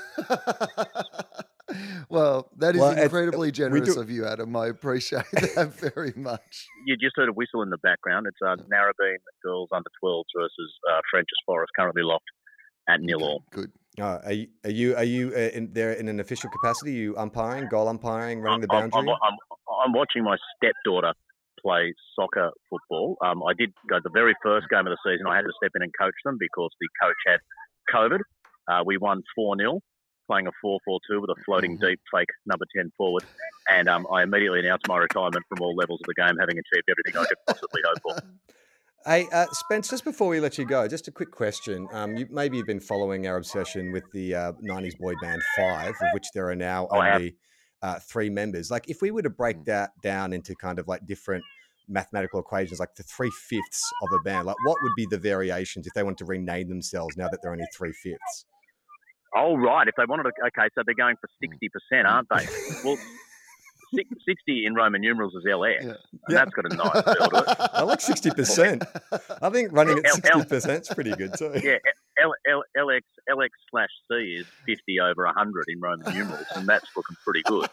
Well, that is Well, it's- incredibly we generous do- of you, Adam. I appreciate that very much. You just heard a whistle in the background. It's uh, Narrabeen girls under twelves versus uh, French's Forest, currently locked at nil Okay, all. good. Oh, are you are you, are you uh, in there in an official capacity? Are you umpiring, goal umpiring, running the I'm, boundary? I'm, I'm, I'm watching my stepdaughter play soccer football. Um, I did go the very first game of the season. I had to step in and coach them because the coach had COVID. Uh, we won four nil, playing a four four two with a floating Mhm. deep fake number ten forward. And um, I immediately announced my retirement from all levels of the game, having achieved everything I could possibly hope for. Hey, uh, Spence, just before we let you go, just a quick question. Um, you maybe you've been following our obsession with the uh, nineties boy band Five, of which there are now Oh, I have. only uh, three members. Like, if we were to break Mm. that down into kind of like different mathematical equations, like the three fifths of a band, like what would be the variations if they wanted to rename themselves now that they're only three fifths? Oh, right. If they wanted to, okay, so they're going for sixty percent, aren't they? Well, six, sixty in Roman numerals is L X, Yeah. and Yeah. that's got a nice feel to it. I like sixty percent. I think running at L- L- sixty percent is pretty good too. Yeah, L, L, LX, LX slash C is fifty over one hundred in Roman numerals, and that's looking pretty good.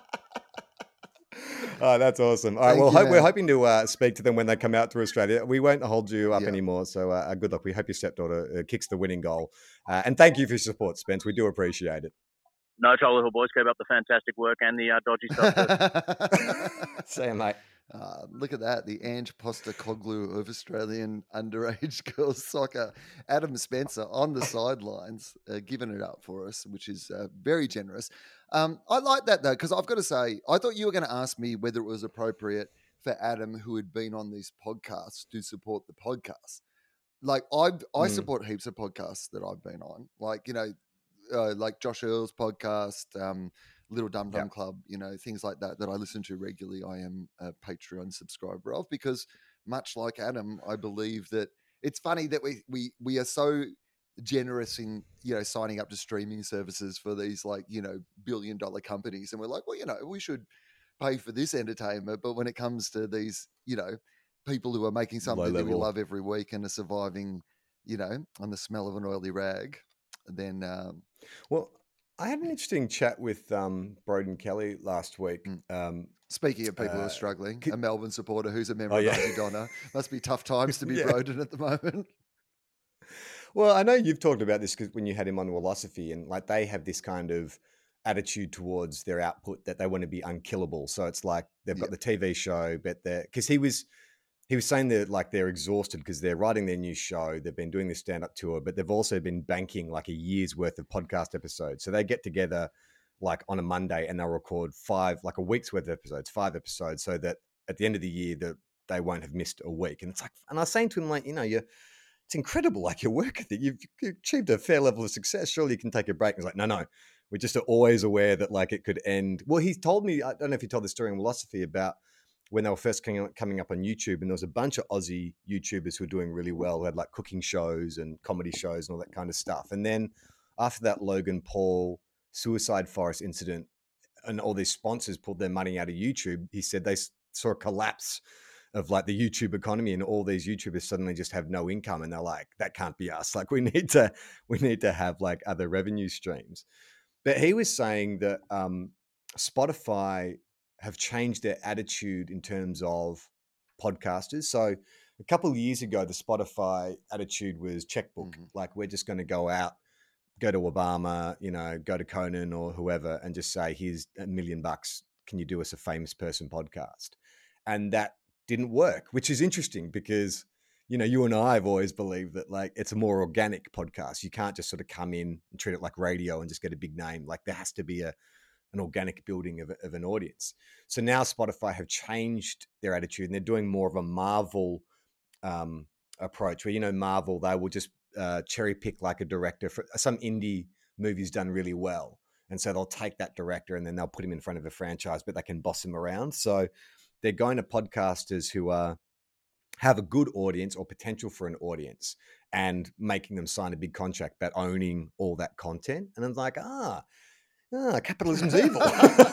Oh, that's awesome. All right. Thank Well, you, hope, we're man. hoping to uh, speak to them when they come out to Australia. We won't hold you up Yeah. anymore. So uh, good luck. We hope your stepdaughter uh, kicks the winning goal. Uh, and thank you for your support, Spence. We do appreciate it. No trouble, little boys. Keep up the fantastic work and the uh, dodgy stuff. too. See you, mate. Uh, look at that, the Ange Postecoglou of Australian underage girls soccer. Adam Spencer on the sidelines, uh, giving it up for us, which is uh, very generous. Um, I like that though, because I've got to say, I thought you were going to ask me whether it was appropriate for Adam, who had been on these podcasts, to support the podcast. Like I, I Mm. support heaps of podcasts that I've been on. Like, you know, uh, like Josh Earl's podcast, um, Little Dum Dum Yeah. Club, you know, things like that that I listen to regularly. I am a Patreon subscriber of, because much like Adam, I believe that it's funny that we we we are so generous in, you know, signing up to streaming services for these, like, you know, billion dollar companies, and we're like, well, you know, we should pay for this entertainment. But when it comes to these, you know, people who are making something that we level. love every week and are surviving, you know, on the smell of an oily rag, then um, Well, I had an interesting chat with um, Broden Kelly last week. Mm. Um, speaking of people who Uh, are struggling, c- a Melbourne supporter who's a member Oh, of yeah. Auntie Donna, must be tough times to be Yeah. Broden at the moment. Well, I know you've talked about this because when you had him on Philosophy, and like they have this kind of attitude towards their output that they want to be unkillable. So it's like they've got Yep. the T V show, but they're because he was he was saying that like they're exhausted because they're writing their new show, they've been doing this stand-up tour, but they've also been banking like a year's worth of podcast episodes. So they get together like on a Monday and they'll record five, like a week's worth of episodes, five episodes, so that at the end of the year that they won't have missed a week. And it's like, and I was saying to him, like, you know, you're it's incredible, like your work ethic. You've achieved a fair level of success. Surely you can take a break. And he's like, no, no. We're just always aware that like it could end. Well, he told me, I don't know if he told the story in Philosophy about when they were first coming coming up on YouTube, and there was a bunch of Aussie YouTubers who were doing really well, who had like cooking shows and comedy shows and all that kind of stuff. And then after that Logan Paul suicide forest incident and all these sponsors pulled their money out of YouTube, he said they saw a collapse of like the YouTube economy, and all these YouTubers suddenly just have no income, and they're like, that can't be us. Like we need to, we need to have like other revenue streams. But he was saying that um, Spotify have changed their attitude in terms of podcasters. So a couple of years ago, the Spotify attitude was checkbook. Mhm. Like we're just going to go out, go to Obama, you know, go to Conan or whoever, and just say, here's a million bucks. Can you do us a famous person podcast? And that didn't work, which is interesting because, you know, you and I have always believed that like it's a more organic podcast. You can't just sort of come in and treat it like radio and just get a big name. Like there has to be a an organic building of, of an audience. So now Spotify have changed their attitude, and they're doing more of a Marvel um, approach where, you know, Marvel, they will just uh, cherry pick like a director for some indie movie's done really well. And so they'll take that director and then they'll put him in front of a franchise, but they can boss him around. So they're going to podcasters who are have a good audience or potential for an audience and making them sign a big contract, but owning all that content. And I'm like, ah, ah capitalism's evil.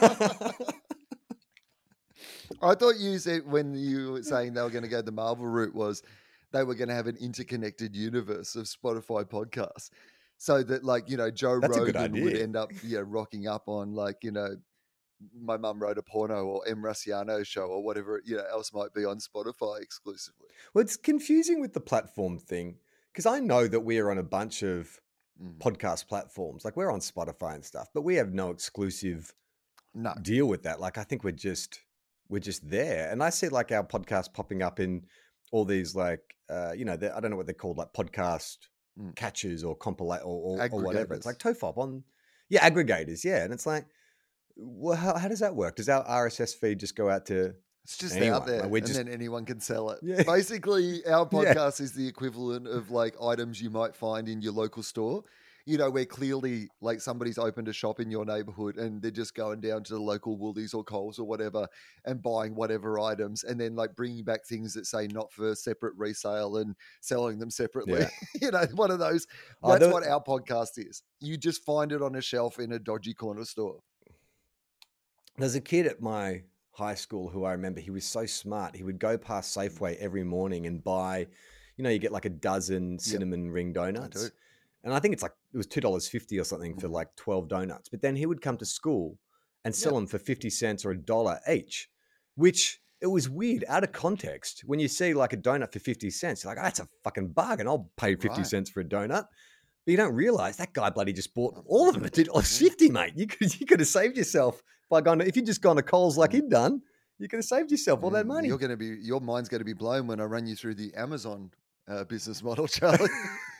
I thought you said when you were saying they were going to go the Marvel route was they were going to have an interconnected universe of Spotify podcasts, so that like, you know, Joe That's a good Rogan would idea. end up, yeah, rocking up on like, you know, My Mum Wrote a Porno or M. Rusciano's show or whatever, you know, else might be on Spotify exclusively. Well, it's confusing with the platform thing because I know that we are on a bunch of Mm. podcast platforms. Like we're on Spotify and stuff, but we have no exclusive No. deal with that. Like I think we're just we're just there. And I see like our podcast popping up in all these like uh, you know, I don't know what they're called, like podcast Mm. catches or compilate or, or, or whatever. It's Aggregators. like Tofop on, yeah, aggregators, yeah. And it's like, well, how, how does that work? Does our R S S feed just go out to It's just anyone? out there, Like we're and just then anyone can sell it. Yeah. Basically, our Yeah. podcast is the equivalent of like items you might find in your local store. You know, where clearly like somebody's opened a shop in your neighborhood and they're just going down to the local Woolies or Coles or whatever and buying whatever items, and then like bringing back things that say not for separate resale and selling them separately. Yeah. You know, one of those. Oh, That's the- what our podcast is. You just find it on a shelf in a dodgy corner store. There's a kid at my high school who I remember, he was so smart. He would go past Safeway every morning and buy, you know, you get like a dozen cinnamon ring donuts. do. And I think it's like, it was two dollars fifty or something for Mhm. like twelve donuts. But then he would come to school and sell Yeah. them for fifty cents or a dollar each, which it was weird out of context. When you see like a donut for fifty cents, you're like, oh, that's a fucking bargain. I'll pay fifty Right. cents for a donut. But you don't realize that guy bloody just bought all of them at two dollars fifty, mate. You could, you could have saved yourself by going to, if you'd just gone to Coles like Mm. he'd done, you could have saved yourself all that Mm, money. You're going to be, your mind's going to be blown when I run you through the Amazon uh, business model, Charlie.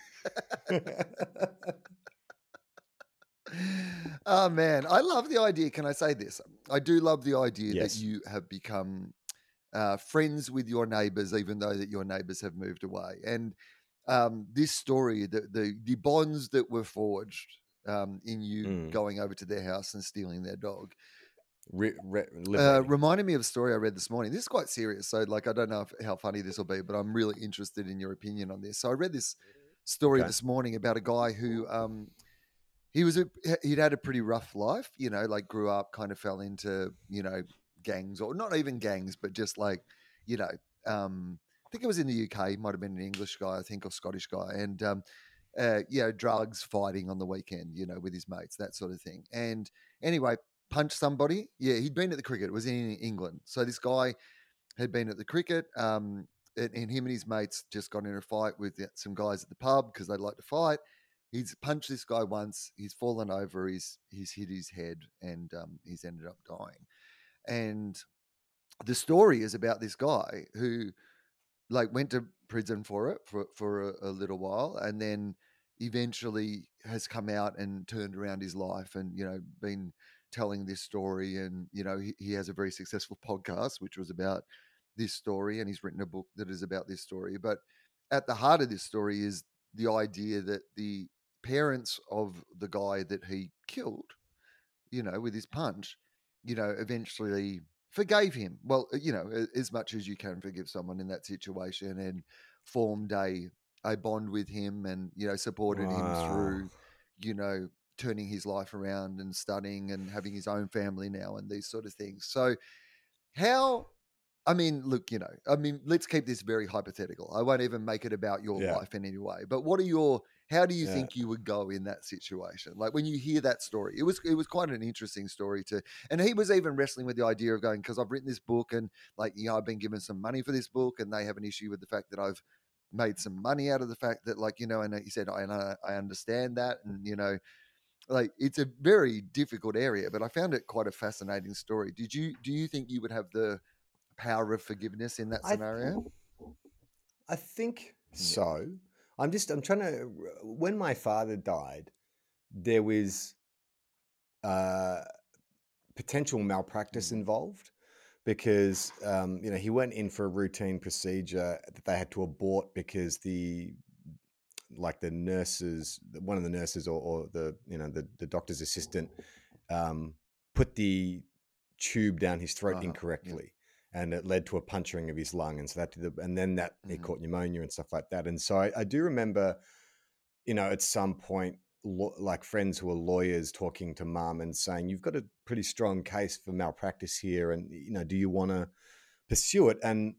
Oh man, I love the idea. Can I say this? I do love the idea Yes. that you have become uh, friends with your neighbors, even though that your neighbors have moved away. And um, this story, the, the the bonds that were forged um, in you Mm. going over to their house and stealing their dog. Re- re- Uh, liberating. reminded me of a story I read this morning. This is quite serious. So, like, I don't know if, how funny this will be, but I'm really interested in your opinion on this. So I read this story Okay. this morning about a guy who um, he was a, he'd had a pretty rough life, you know, like grew up, kind of fell into, you know, gangs, or not even gangs, but just like, you know, um, I think it was in the U K, might have been an English guy, I think, or Scottish guy. And, um, uh, you know, drugs, fighting on the weekend, you know, with his mates, that sort of thing. And anyway, punched somebody. Yeah, he'd been at the cricket. It was in England. So this guy had been at the cricket, um, and, and him and his mates just got in a fight with some guys at the pub because they'd like to fight. He's punched this guy once. He's fallen over. He's he's hit his head, and um, he's ended up dying. And the story is about this guy who, like, went to prison for it for for a, a little while, and then eventually has come out and turned around his life, and you know, been telling this story. And you know, he, he has a very successful podcast which was about this story, and he's written a book that is about this story. But at the heart of this story is the idea that the parents of the guy that he killed, you know, with his punch, you know, eventually forgave him. Well, you know, as much as you can forgive someone in that situation, and formed a a bond with him, and you know, supported Wow. him through, you know, turning his life around and studying and having his own family now and these sort of things. So how, I mean, look, you know, I mean, let's keep this very hypothetical. I won't even make it about your Yeah. life in any way. But what are your, how do you Yeah. think you would go in that situation? Like when you hear that story, it was it was quite an interesting story to, and he was even wrestling with the idea of going, because I've written this book, and like, you know, I've been given some money for this book, and they have an issue with the fact that I've made some money out of the fact that, like, you know, and he said, I I understand that, and you know, like, it's a very difficult area, but I found it quite a fascinating story. Did you do you think you would have the power of forgiveness in that I- scenario? I think so. I'm just, I'm trying to, when my father died, there was uh, potential malpractice Mm. involved because, um, you know, he went in for a routine procedure that they had to abort because the, like the nurses, one of the nurses or, or the, you know, the, the doctor's assistant um, put the tube down his throat Uh-huh, yeah. incorrectly. And it led to a puncturing of his lung, and so that, did the, and then that he Mhm. caught pneumonia and stuff like that. And so I, I do remember, you know, at some point, lo- like friends who are lawyers talking to mum and saying, "You've got a pretty strong case for malpractice here, and you know, do you want to pursue it?" And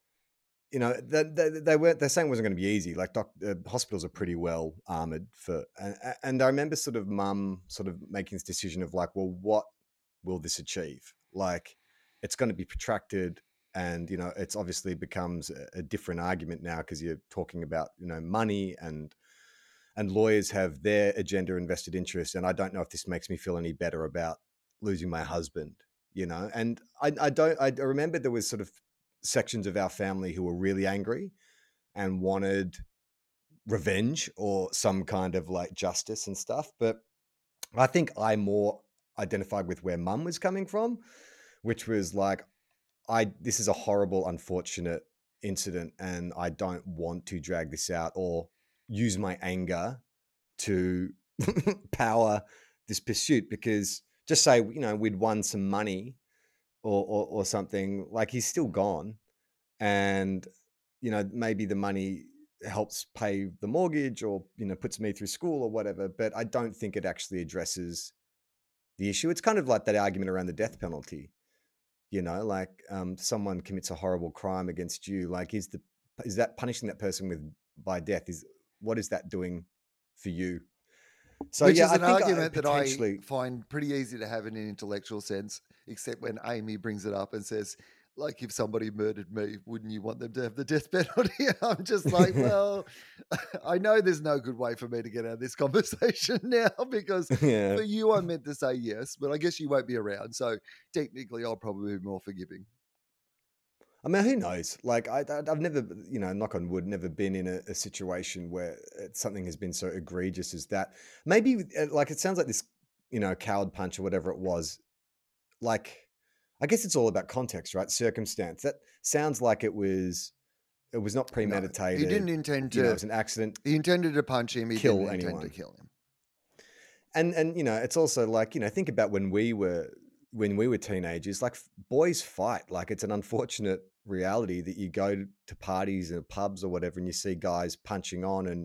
you know, they, they, they were they're saying it wasn't going to be easy. Like doc, uh, hospitals are pretty well armored for, and, and I remember sort of mum sort of making this decision of like, well, what will this achieve? Like, it's going to be protracted, and you know, it's obviously becomes a, a different argument now because you're talking about, you know, money, and and lawyers have their agenda and vested interest, and I don't know if this makes me feel any better about losing my husband, you know. And I, I don't. I remember there was sort of sections of our family who were really angry and wanted revenge or some kind of like justice and stuff, but I think I more identified with where mum was coming from, which was like, I this is a horrible, unfortunate incident, and I don't want to drag this out or use my anger to power this pursuit, because just say, you know, we'd won some money or, or or something, like he's still gone, and you know, maybe the money helps pay the mortgage or, you know, puts me through school or whatever, but I don't think it actually addresses the issue. It's kind of like that argument around the death penalty. You know, like um, someone commits a horrible crime against you. Like, is the is that punishing that person with by death? Is what is that doing for you? So Which yeah, is I an think argument I, that I potentially, find pretty easy to have in an intellectual sense, except when Amy brings it up and says, like, if somebody murdered me, wouldn't you want them to have the death penalty? I'm just like, well, I know there's no good way for me to get out of this conversation now, because yeah. for you, I meant to say yes, but I guess you won't be around. So technically, I'll probably be more forgiving. I mean, who knows? Like, I, I- I've never, you know, knock on wood, never been in a, a situation where it- something has been so egregious as that. Maybe, uh, like, it sounds like this, you know, coward punch or whatever it was. Like, I guess it's all about context, right? Circumstance. That sounds like it was, it was not No, premeditated. he didn't intend You know, it to. was an accident. He intended to punch him. He Kill didn't intend anyone. to kill him. and and you know, it's also like, you know, think about when we were when we were teenagers. Like, boys fight. Like, it's an unfortunate reality that you go to parties and pubs or whatever, and you see guys punching on, and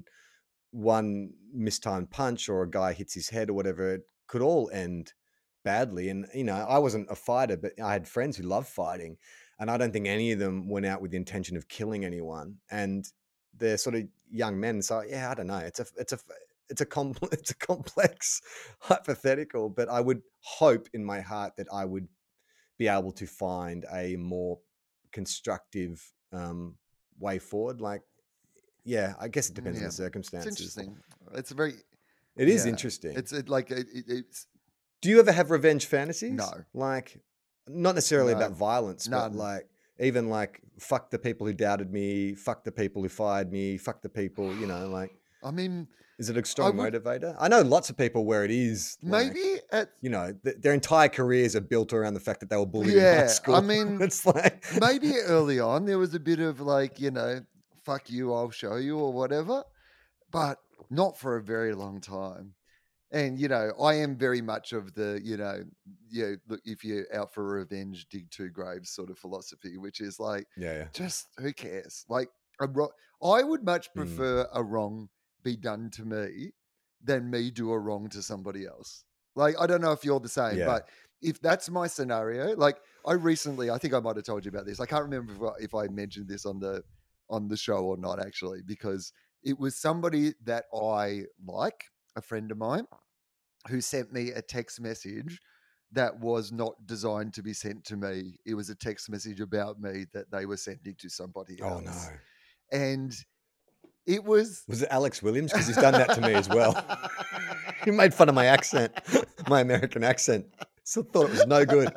one mistimed punch or a guy hits his head or whatever, it could all end badly. And, you know, I wasn't a fighter, but I had friends who loved fighting, and I don't think any of them went out with the intention of killing anyone. And they're sort of young men. So yeah, I don't know. It's a, it's a, it's a complex, it's a complex hypothetical, but I would hope in my heart that I would be able to find a more constructive um, way forward. Like, yeah, I guess it depends Yeah. on the circumstances. It's interesting. It's a very. It is yeah, interesting. It's it, like it, it, it's Do you ever have revenge fantasies? No. Like, not necessarily No. about violence, but None. like, even like, fuck the people who doubted me, fuck the people who fired me, fuck the people, you know, like, I mean, is it a strong would- motivator? I know lots of people where it is. like, maybe at you know, th- their entire careers are built around the fact that they were bullied in high Yeah, I school. mean, it's like, maybe early on there was a bit of like, you know, fuck you, I'll show you or whatever, but not for a very long time. And, you know, I am very much of the, you know, you know, look, if you're out for revenge, dig two graves sort of philosophy, which is like, yeah, yeah. just who cares? Like, a ro- I would much Mm. prefer a wrong be done to me than me do a wrong to somebody else. Like, I don't know if you're the same, Yeah. but if that's my scenario, like I recently, I think I might have told you about this. I can't remember if I, if I mentioned this on the on the show or not, actually, because it was somebody that I like, a friend of mine, who sent me a text message that was not designed to be sent to me. It was a text message about me that they were sending to somebody Oh, else. no. And it was Was it Alex Williams? Because he's done that to me as well. He made fun of my accent, my American accent. So thought it was no good.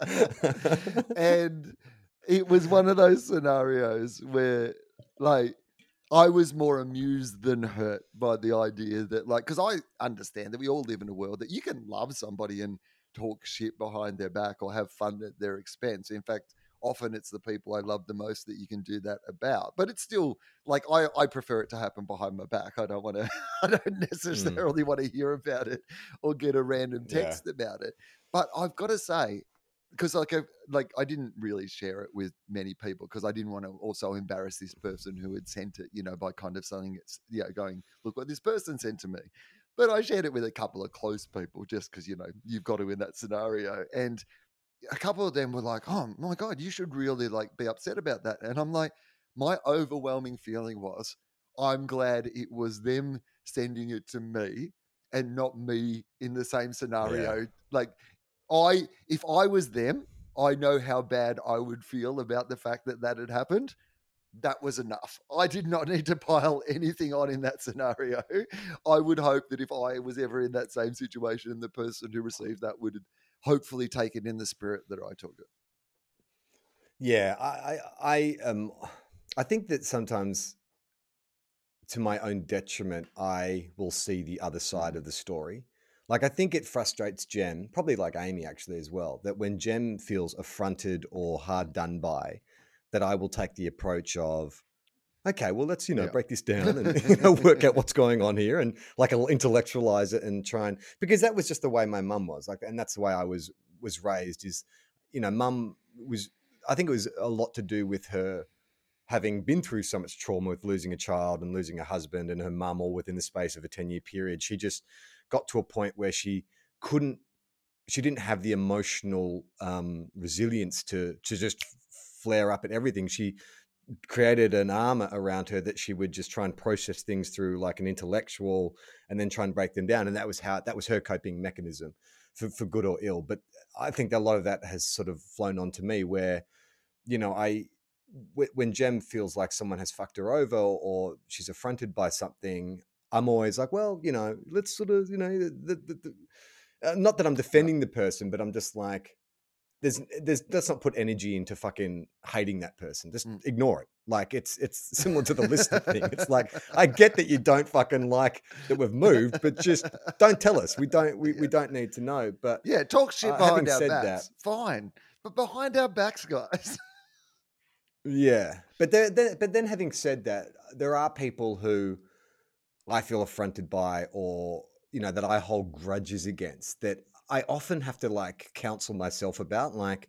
and it was one of those scenarios where, like, I was more amused than hurt by the idea that, like, because I understand that we all live in a world that you can love somebody and talk shit behind their back or have fun at their expense. In fact, often it's the people I love the most that you can do that about. But it's still like I, I prefer it to happen behind my back. I don't want to. I don't necessarily mm. want to hear about it or get a random text yeah. about it. But I've got to say, because like I, like I didn't really share it with many people because I didn't want to also embarrass this person who had sent it, you know, by kind of saying it's, you know, going, look what this person sent to me. But I shared it with a couple of close people just because, you know, you've got to in that scenario. And a couple of them were like, oh my God, you should really like be upset about that. And I'm like, my overwhelming feeling was, I'm glad it was them sending it to me and not me in the same scenario. Yeah. Like, I, if I was them, I know how bad I would feel about the fact that that had happened. That was enough. I did not need to pile anything on in that scenario. I would hope that if I was ever in that same situation, the person who received that would hopefully take it in the spirit that I took it. Yeah, I, I, I, um, I think that sometimes, to my own detriment, I will see the other side of the story. Like, I think it frustrates Jem, probably like Amy actually as well, that when Jem feels affronted or hard done by, that I will take the approach of, okay, well, let's, you know, yeah. break this down and, you know, work out what's going on here and like I'll intellectualize it and try and, because that was just the way my mum was like, and that's the way I was, was raised is, you know, mum was, I think it was a lot to do with her having been through so much trauma with losing a child and losing a husband and her mum all within the space of a ten year period. She just got to a point where she couldn't, she didn't have the emotional um, resilience to, to just flare up at everything. She created an armor around her that she would just try and process things through like an intellectual and then try and break them down. And that was how, that was her coping mechanism for, for good or ill. But I think that a lot of that has sort of flown on to me where, you know, I, when Jem feels like someone has fucked her over or she's affronted by something, I'm always like, well, you know, let's sort of, you know, the, the, the, uh, not that I'm defending the person, but I'm just like, there's, there's, let's not put energy into fucking hating that person. Just mm. ignore it. Like it's, it's similar to the listener thing. It's like, I get that you don't fucking like that we've moved, but just don't tell us. We don't, we, yeah. we don't need to know. But yeah, talk shit uh, behind our backs. That, fine. But behind our backs, guys. Yeah. But then, but then having said that, there are people who I feel affronted by or, you know, that I hold grudges against that I often have to like counsel myself about. Like,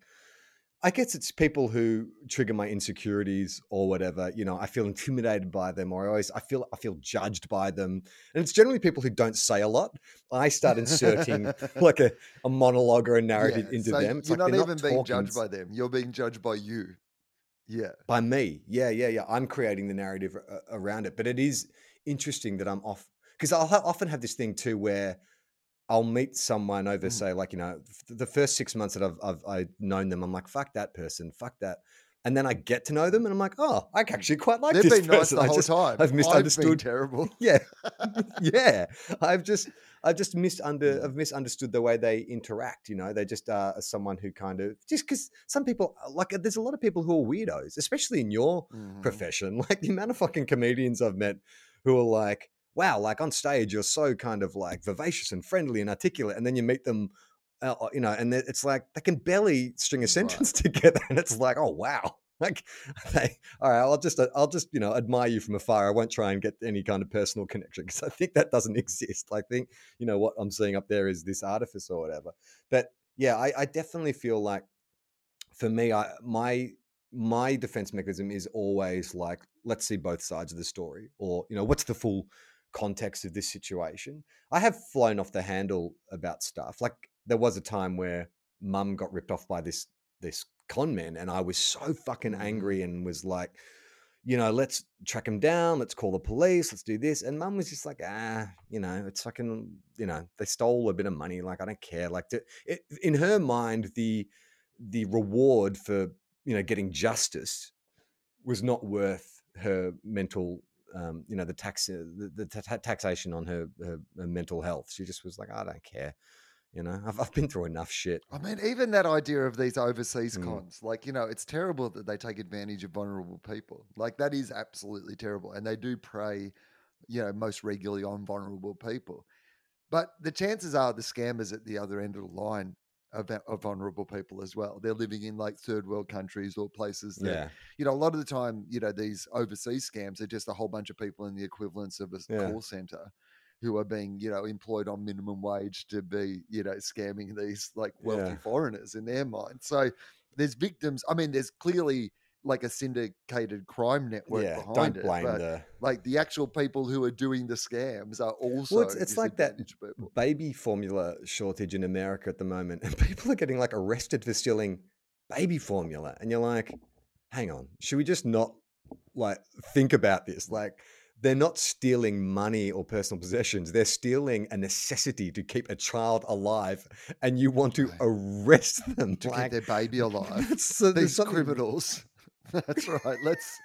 I guess it's people who trigger my insecurities or whatever. You know, I feel intimidated by them, or I always I feel I feel judged by them, and it's generally people who don't say a lot. I start inserting like a, a monologue or a narrative Yeah, into so them. It's you're like not they're even not being talking judged by them. You're being judged by you. Yeah. by me. Yeah, yeah, yeah. I'm creating the narrative uh, around it, but it is interesting that I'm off because I'll ha- often have this thing too where I'll meet someone over, Mm. say, like, you know, f- the first six months that I've, I've I've known them, I'm like, fuck that person, fuck that. And then I get to know them and I'm like, oh, I actually quite like They've this been nice person. the I whole just, time. I've misunderstood. I've been terrible. Yeah. Yeah. I've just, I've just misunder, Mm. I've misunderstood the way they interact. You know, they just are someone who kind of, just because some people, like, there's a lot of people who are weirdos, especially in your Mhm. profession. Like the amount of fucking comedians I've met who are like, wow, like on stage, you're so kind of like vivacious and friendly and articulate. And then you meet them, uh, you know, and it's like they can barely string a sentence Right. together. And it's like, oh, wow. Like, they, all right, I'll just, I'll just, you know, admire you from afar. I won't try and get any kind of personal connection because I think that doesn't exist. I think, you know, what I'm seeing up there is this artifice or whatever. But yeah, I, I definitely feel like for me, I my my defense mechanism is always like, let's see both sides of the story, or you know, what's the full context of this situation. I have flown off the handle about stuff. Like there was a time where mum got ripped off by this this con man, and I was so fucking Mhm. angry and was like, you know, let's track him down, let's call the police, let's do this. And mum was just like, ah, you know, it's fucking, you know, they stole a bit of money. Like, I don't care. Like, to, it, in her mind, the the reward for, you know, getting justice was not worth her mental, um, you know, the tax, uh, the, the ta- taxation on her, her, her mental health. She just was like, I don't care. You know, I've, I've been through enough shit. I mean, even that idea of these overseas Mm. cons, like, you know, it's terrible that they take advantage of vulnerable people. Like, that is absolutely terrible. And they do prey, you know, most regularly on vulnerable people. But the chances are the scammers at the other end of the line are, va- are vulnerable people as well. They're living in like third world countries or places that, Yeah. you know, a lot of the time, you know, these overseas scams are just a whole bunch of people in the equivalence of a s- Yeah. call center who are being, you know, employed on minimum wage to be, you know, scamming these like wealthy Yeah. foreigners in their mind. So there's victims. I mean, there's clearly like a syndicated crime network Yeah. behind Don't it, blame but the. like the actual people who are doing the scams are also Well, it's, it's like that disadvantaged people. baby formula shortage in America at the moment, and people are getting like arrested for stealing baby formula, and you're like, hang on, should we just not like think about this? Like, they're not stealing money or personal possessions; they're stealing a necessity to keep a child alive, and you want to Right. arrest them To like, keep their baby alive. That's, so there's These something. criminals. That's right. Let's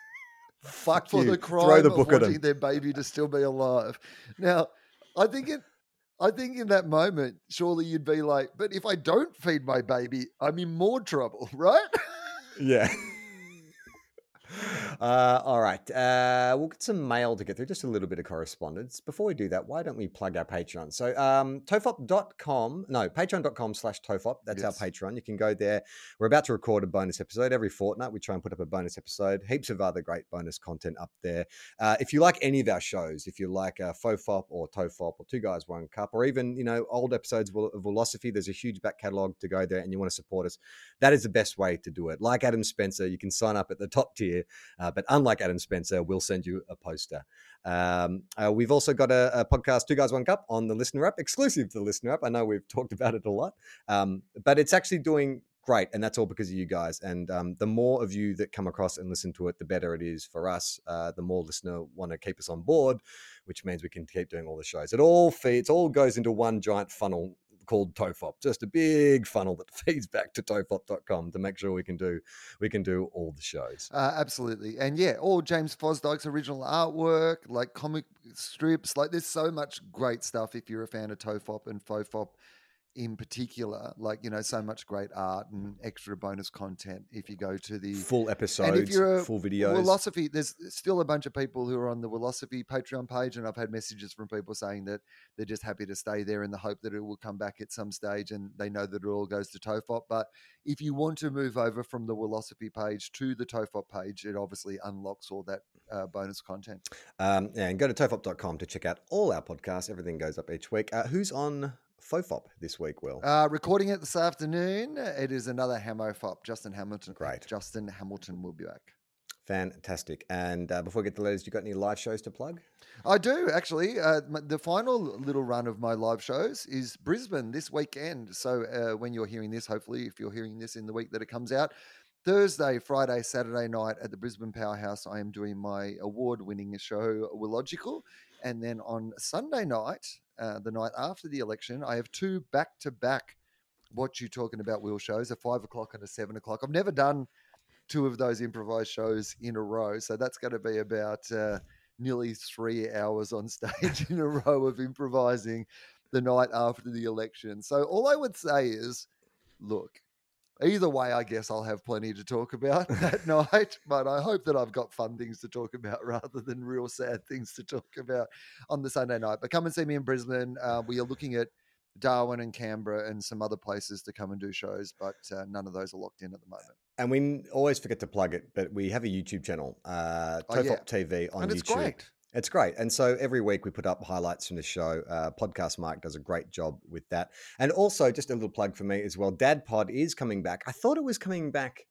Fuck for you! the Throw crime the of book at wanting them. their baby to still be alive. Now, I think it I think in that moment, surely you'd be like, but if I don't feed my baby, I'm in more trouble, right? Yeah. Uh, all right. Uh, we'll get some mail to get through, just a little bit of correspondence. Before we do that, why don't we plug our Patreon? So um, tofop dot com, no, patreon.com slash tofop. That's Yes. our Patreon. You can go there. We're about to record a bonus episode every fortnight. We try and put up a bonus episode. Heaps of other great bonus content up there. Uh, if you like any of our shows, if you like uh, Fofop or Tofop or Two Guys, One Cup, or even, you know, old episodes of Velocity, there's a huge back catalogue to go there and you want to support us. That is the best way to do it. Like Adam Spencer, you can sign up at the top tier. Uh, but unlike Adam Spencer, we'll send you a poster. Um, uh, we've also got a, a podcast, Two Guys, One Cup, on the Listener app, exclusive to the Listener app. I know we've talked about it a lot, um, but it's actually doing great, and that's all because of you guys. And um, the more of you that come across and listen to it, the better it is for us. Uh, the more listener want to keep us on board, which means we can keep doing all the shows. It all feeds, all goes into one giant funnel called Tofop, just a big funnel that feeds back to tofop dot com to make sure we can do we can do all the shows. Uh, absolutely. And yeah, all James Fosdike's original artwork, like comic strips, like there's so much great stuff if you're a fan of Tofop and Fofop. in particular, like, you know, so much great art and extra bonus content if you go to the full episodes, and if you're a full videos. Philosophy, there's still a bunch of people who are on the Philosophy Patreon page, and I've had messages from people saying that they're just happy to stay there in the hope that it will come back at some stage, and they know that it all goes to Tofop. But if you want to move over from the Philosophy page to the Tofop page, it obviously unlocks all that uh, bonus content. Um, and go to tofop dot com to check out all our podcasts. Everything goes up each week. Uh, who's on Fofop this week, Will? Uh, recording it this afternoon. It is another Hamofop. Justin Hamilton. Great. Justin Hamilton will be back. Fantastic. And uh, before we get to the letters, you got any live shows to plug? I do, actually. Uh, m- the final little run of my live shows is Brisbane this weekend. So uh, when you're hearing this, hopefully, if you're hearing this in the week that it comes out, Thursday, Friday, Saturday night at the Brisbane Powerhouse, I am doing my award-winning show, Willogical. And then on Sunday night, uh, the night after the election, I have two back-to-back What You Talking About Will shows, a five o'clock and a seven o'clock. I've never done two of those improvised shows in a row. So that's going to be about uh, nearly three hours on stage in a row of improvising the night after the election. So all I would say is, look, either way, I guess I'll have plenty to talk about that night, but I hope that I've got fun things to talk about rather than real sad things to talk about on the Sunday night. But come and see me in Brisbane. Uh, we are looking at Darwin and Canberra and some other places to come and do shows, but uh, none of those are locked in at the moment. And we always forget to plug it, but we have a YouTube channel, uh, Oh, Tofop yeah. T V on And YouTube. it's great. It's great. And so every week we put up highlights from the show. Uh, Podcast Mike does a great job with that. And also, just a little plug for me as well, Dad Pod is coming back. I thought it was coming back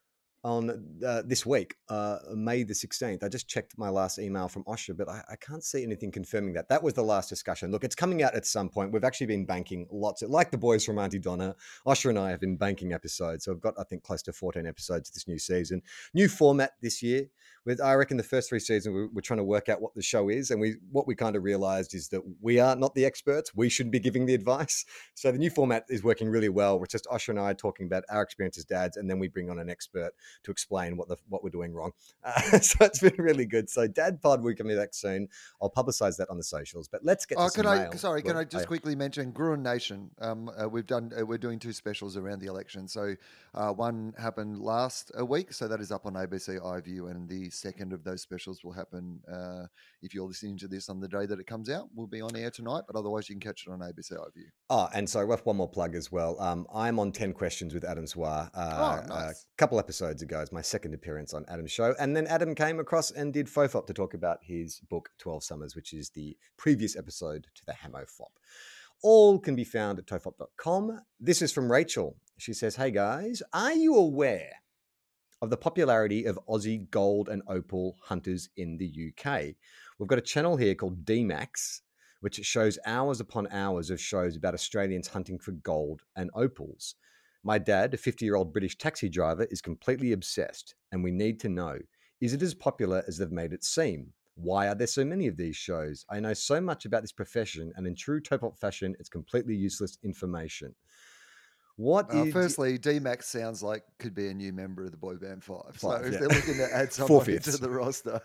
on uh, this week, uh, May the sixteenth. I just checked my last email from Osher, but I, I can't see anything confirming that. That was the last discussion. Look, it's coming out at some point. We've actually been banking lots of, like the boys from Auntie Donna, Osher and I have been banking episodes. So I've got, I think, close to fourteen episodes this new season. New format this year. With, I reckon the first three seasons, we're, we're trying to work out what the show is. And we what we kind of realized is that we are not the experts. We shouldn't be giving the advice. So the new format is working really well. We're just Osher and I talking about our experience as dads, and then we bring on an expert to explain what the what we're doing wrong. Uh, so it's been really good. So Dad Pod will come back soon. I'll publicize that on the socials. But let's get Oh, to can some I? mail. Sorry, can Well, I just oh, quickly mention Gruen Nation? Um, uh, we've done. Uh, we're doing two specials around the election. So uh, one happened last uh, week, so that is up on A B C iView, and the second of those specials will happen uh, if you're listening to this on the day that it comes out. Will be on air tonight, but otherwise you can catch it on A B C iView. Oh, and so rough one more plug as well. Um, I'm on ten questions with Adam Swar. Uh, Oh, nice. A couple episodes ago, it's my second appearance on Adam's show, and then Adam came across and did Fofop to talk about his book twelve Summers, which is the previous episode to the Hamofop. All can be found at tofop dot com. This is from Rachel. She says, "Hey guys, are you aware of the popularity of Aussie gold and opal hunters in the U K? We've got a channel here called D MAX, which shows hours upon hours of shows about Australians hunting for gold and opals. My dad, a fifty-year-old British taxi driver, is completely obsessed, and we need to know, is it as popular as they've made it seem? Why are there so many of these shows? I know so much about this profession, and in true Topop fashion, it's completely useless information." What Uh, is... firstly, D Max sounds like could be a new member of the boy band Five. So Five, if yeah. they're looking to add Four somebody fifths. to the roster,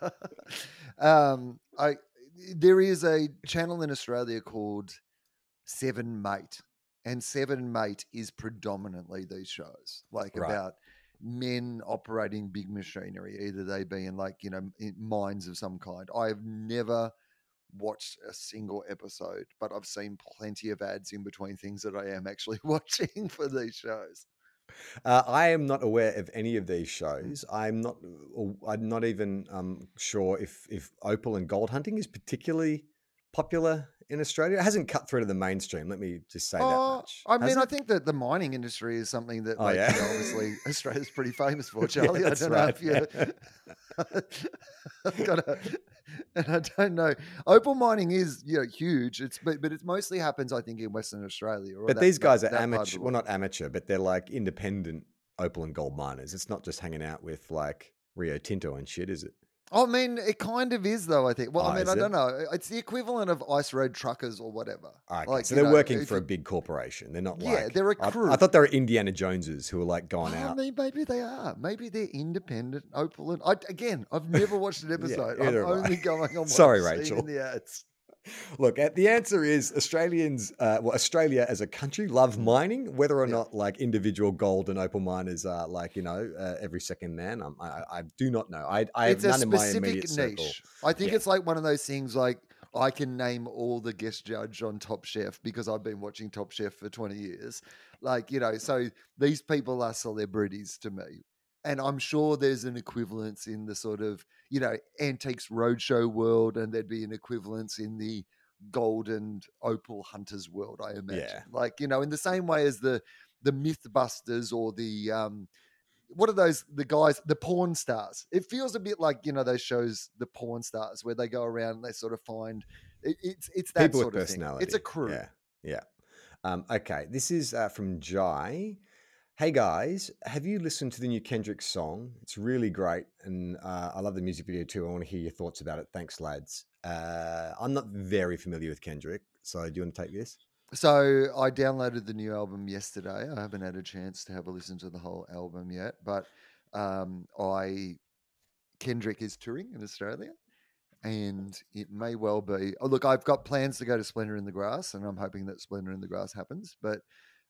um, I there is a channel in Australia called Seven Mate, and Seven Mate is predominantly these shows, like Right. about men operating big machinery, either they be in like you know in mines of some kind. I have never watched a single episode, but I've seen plenty of ads in between things that I am actually watching for these shows. Uh, I am not aware of any of these shows. I'm not. I'm not even um, sure if if opal and gold hunting is particularly popular in Australia. It hasn't cut through to the mainstream. Let me just say that Oh, much. I mean, Has I it? think that the mining industry is something that, Oh, like, yeah. you know, obviously Australia's pretty famous for, Yeah, Charlie. I that's don't right. know if you. I've got a, and I don't know. Opal mining is you know huge. It's but but it mostly happens, I think, in Western Australia. Or But that- these guys that- are that part of the amateur. Well, world. not amateur, but they're like independent opal and gold miners. It's not just hanging out with like Rio Tinto and shit, is it? I mean, it kind of is, though. I think. Well, Oh, I mean, is I it? don't know. It's the equivalent of ice road truckers or whatever. Okay, Like, so you they're know, working if for a you- big corporation. They're not Yeah, like they're a I- crew. I, thought they were Indiana Joneses who were like going I out. mean, maybe they are. Maybe they're independent. Opal and I, again, I've never watched an episode. I'm neither have I. only going on what Sorry, I've seen Rachel. in the ads. Look, uh, the answer is Australians, uh, well, Australia as a country love mining, whether or Yeah. not like individual gold and opal miners are like, you know, uh, every second man. Um, I, I I do not know. I, I have It's a none in my immediate specific circle. niche. I think Yeah. it's like one of those things like I can name all the guest judge on Top Chef because I've been watching Top Chef for twenty years. Like, you know, so these people are celebrities to me. And I'm sure there's an equivalence in the sort of, you know, Antiques Roadshow world, and there'd be an equivalence in the gold and opal hunters world, I imagine. Yeah. Like, you know, in the same way as the the Mythbusters or the um what are those the guys the porn stars. It feels a bit like, you know, those shows, the porn stars, where they go around and they sort of find it, it's it's that People with sort of thing. personality. It's a crew. Yeah. Yeah. Um, okay. This is uh, from Jai. Hey guys, have you listened to the new Kendrick song? It's really great, and uh, I love the music video too. I want to hear your thoughts about it. Thanks, lads. Uh, I'm not very familiar with Kendrick, so do you want to take this? So I downloaded the new album yesterday. I haven't had a chance to have a listen to the whole album yet, but um, I Kendrick is touring in Australia, and it may well be. Oh, look, I've got plans to go to Splendor in the Grass, and I'm hoping that Splendor in the Grass happens. But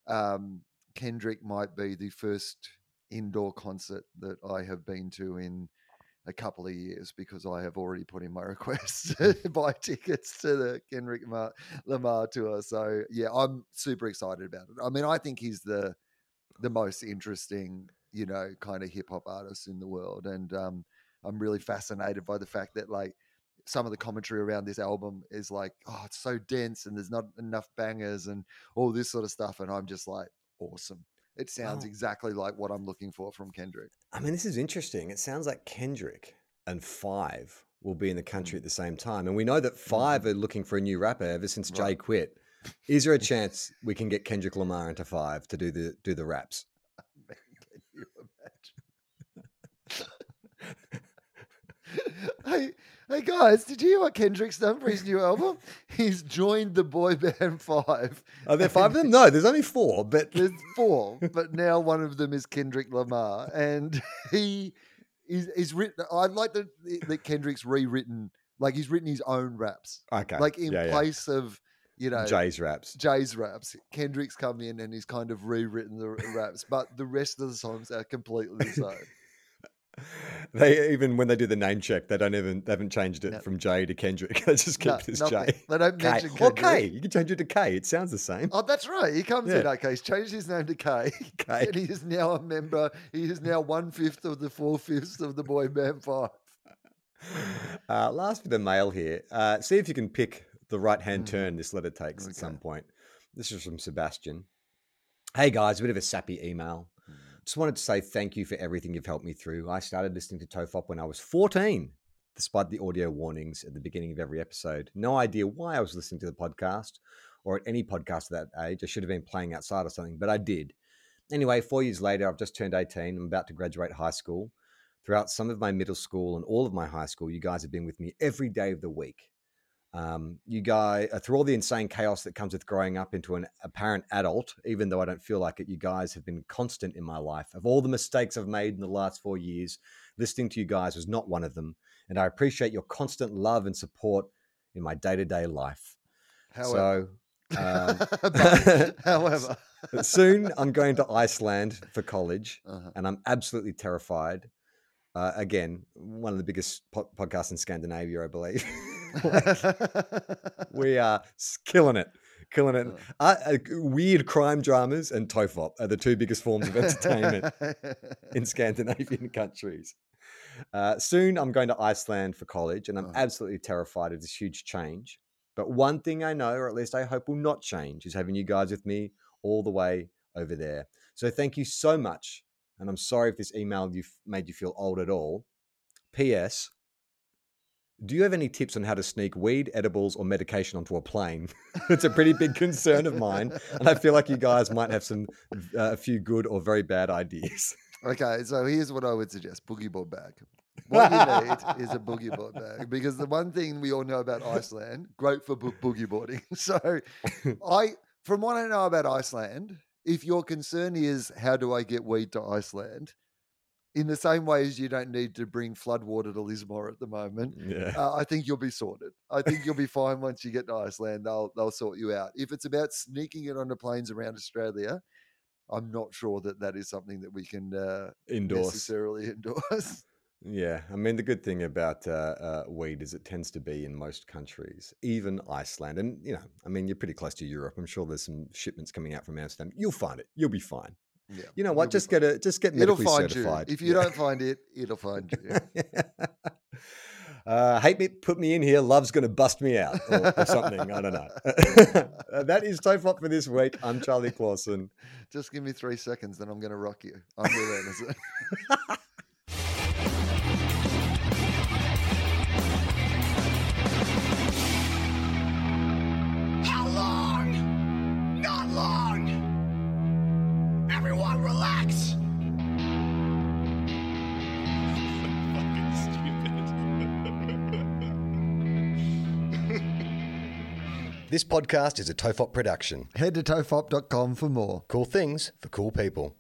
um, Kendrick might be the first indoor concert that I have been to in a couple of years, because I have already put in my request to buy tickets to the Kendrick Lamar, Lamar tour. So yeah, I'm super excited about it. I mean, I think he's the the most interesting, you know, kind of hip hop artist in the world, and um, I'm really fascinated by the fact that like some of the commentary around this album is like, oh, it's so dense and there's not enough bangers and all this sort of stuff, and I'm just like, awesome. It sounds Wow. exactly like what I'm looking for from Kendrick. I mean, this is interesting. It sounds like Kendrick and Five will be in the country Mm. at the same time, and we know that Five Mhm. are looking for a new rapper ever since Jay Right. quit. Is there a chance we can get Kendrick Lamar into Five to do the do the raps? Man, can you imagine? hey, hey guys, did you hear what Kendrick's done for his new album? He's joined the boy band Five. Are there five of them? No, there's only four. But There's four, but now one of them is Kendrick Lamar, and he is he's written. I like that that Kendrick's rewritten, like he's written his own raps, okay, like in yeah, yeah. place of, you know, Jay's raps. Jay's raps. Kendrick's come in and he's kind of rewritten the raps, but the rest of the songs are completely the same. They even when they do the name check, they don't even they haven't changed it No. from Jay to Kendrick. They just keep No, it as nothing. Jay. They don't K. mention Or Kendrick. K. You can change it to K. It sounds the same. Oh, that's right. He comes in. Yeah. Okay, he's changed his name to K. K. And he is now a member. He is now one fifth of the four fifths of the boy band Five. Uh, last bit of mail here. Uh, see if you can pick the right hand Mm. turn this letter takes at Okay. some point. This is from Sebastian. Hey guys, a bit of a sappy email. Just wanted to say thank you for everything you've helped me through. I started listening to Tofop when I was fourteen, despite the audio warnings at the beginning of every episode. No idea why I was listening to the podcast or at any podcast at that age. I should have been playing outside or something, but I did. Anyway, four years later, I've just turned eighteen. I'm about to graduate high school. Throughout some of my middle school and all of my high school, you guys have been with me every day of the week. Um, you guys, uh, through all the insane chaos that comes with growing up into an apparent adult, even though I don't feel like it, you guys have been constant in my life. Of all the mistakes I've made in the last four years, listening to you guys was not one of them. And I appreciate your constant love and support in my day-to-day life. However, So, um, But, however, soon I'm going to Iceland for college, Uh-huh. and I'm absolutely terrified. Uh, again, one of the biggest po- podcasts in Scandinavia, I believe. We are s- killing it, killing it. Uh, uh, weird crime dramas and Tofop are the two biggest forms of entertainment in Scandinavian countries. Uh, soon I'm going to Iceland for college, and I'm Uh-huh. absolutely terrified of this huge change. But one thing I know, or at least I hope will not change, is having you guys with me all the way over there. So thank you so much. And I'm sorry if this email you made you feel old at all. P S. Do you have any tips on how to sneak weed, edibles, or medication onto a plane? It's a pretty big concern of mine, and I feel like you guys might have some uh, a few good or very bad ideas. Okay, so here's what I would suggest: boogie board bag. What you need is a boogie board bag, because the one thing we all know about Iceland, great for bo- boogie boarding. So, I, from what I know about Iceland, if your concern is how do I get weed to Iceland, in the same way as you don't need to bring flood water to Lismore at the moment, Yeah. uh, I think you'll be sorted. I think you'll be fine once you get to Iceland. They'll they'll sort you out. If it's about sneaking it onto planes around Australia, I'm not sure that that is something that we can uh, Endorse. necessarily endorse. Yeah, I mean, the good thing about uh, uh, weed is it tends to be in most countries, even Iceland. And, you know, I mean, you're pretty close to Europe. I'm sure there's some shipments coming out from Amsterdam. You'll find it. You'll be fine. Yeah, You know you'll what? be Just fine. get a just get It'll medically find certified. you. If you Yeah. don't find it, it'll find you. uh, hate me, put me in here. Love's going to bust me out or, or something. I don't know. Uh, that is Tofop for this week. I'm Charlie Clausen. Just give me three seconds, then I'm going to rock you. I'm relentless. How long? Not long. Everyone relax. Fucking stupid. This podcast is a Tofop production. Head to tofop dot com for more. Cool things for cool people.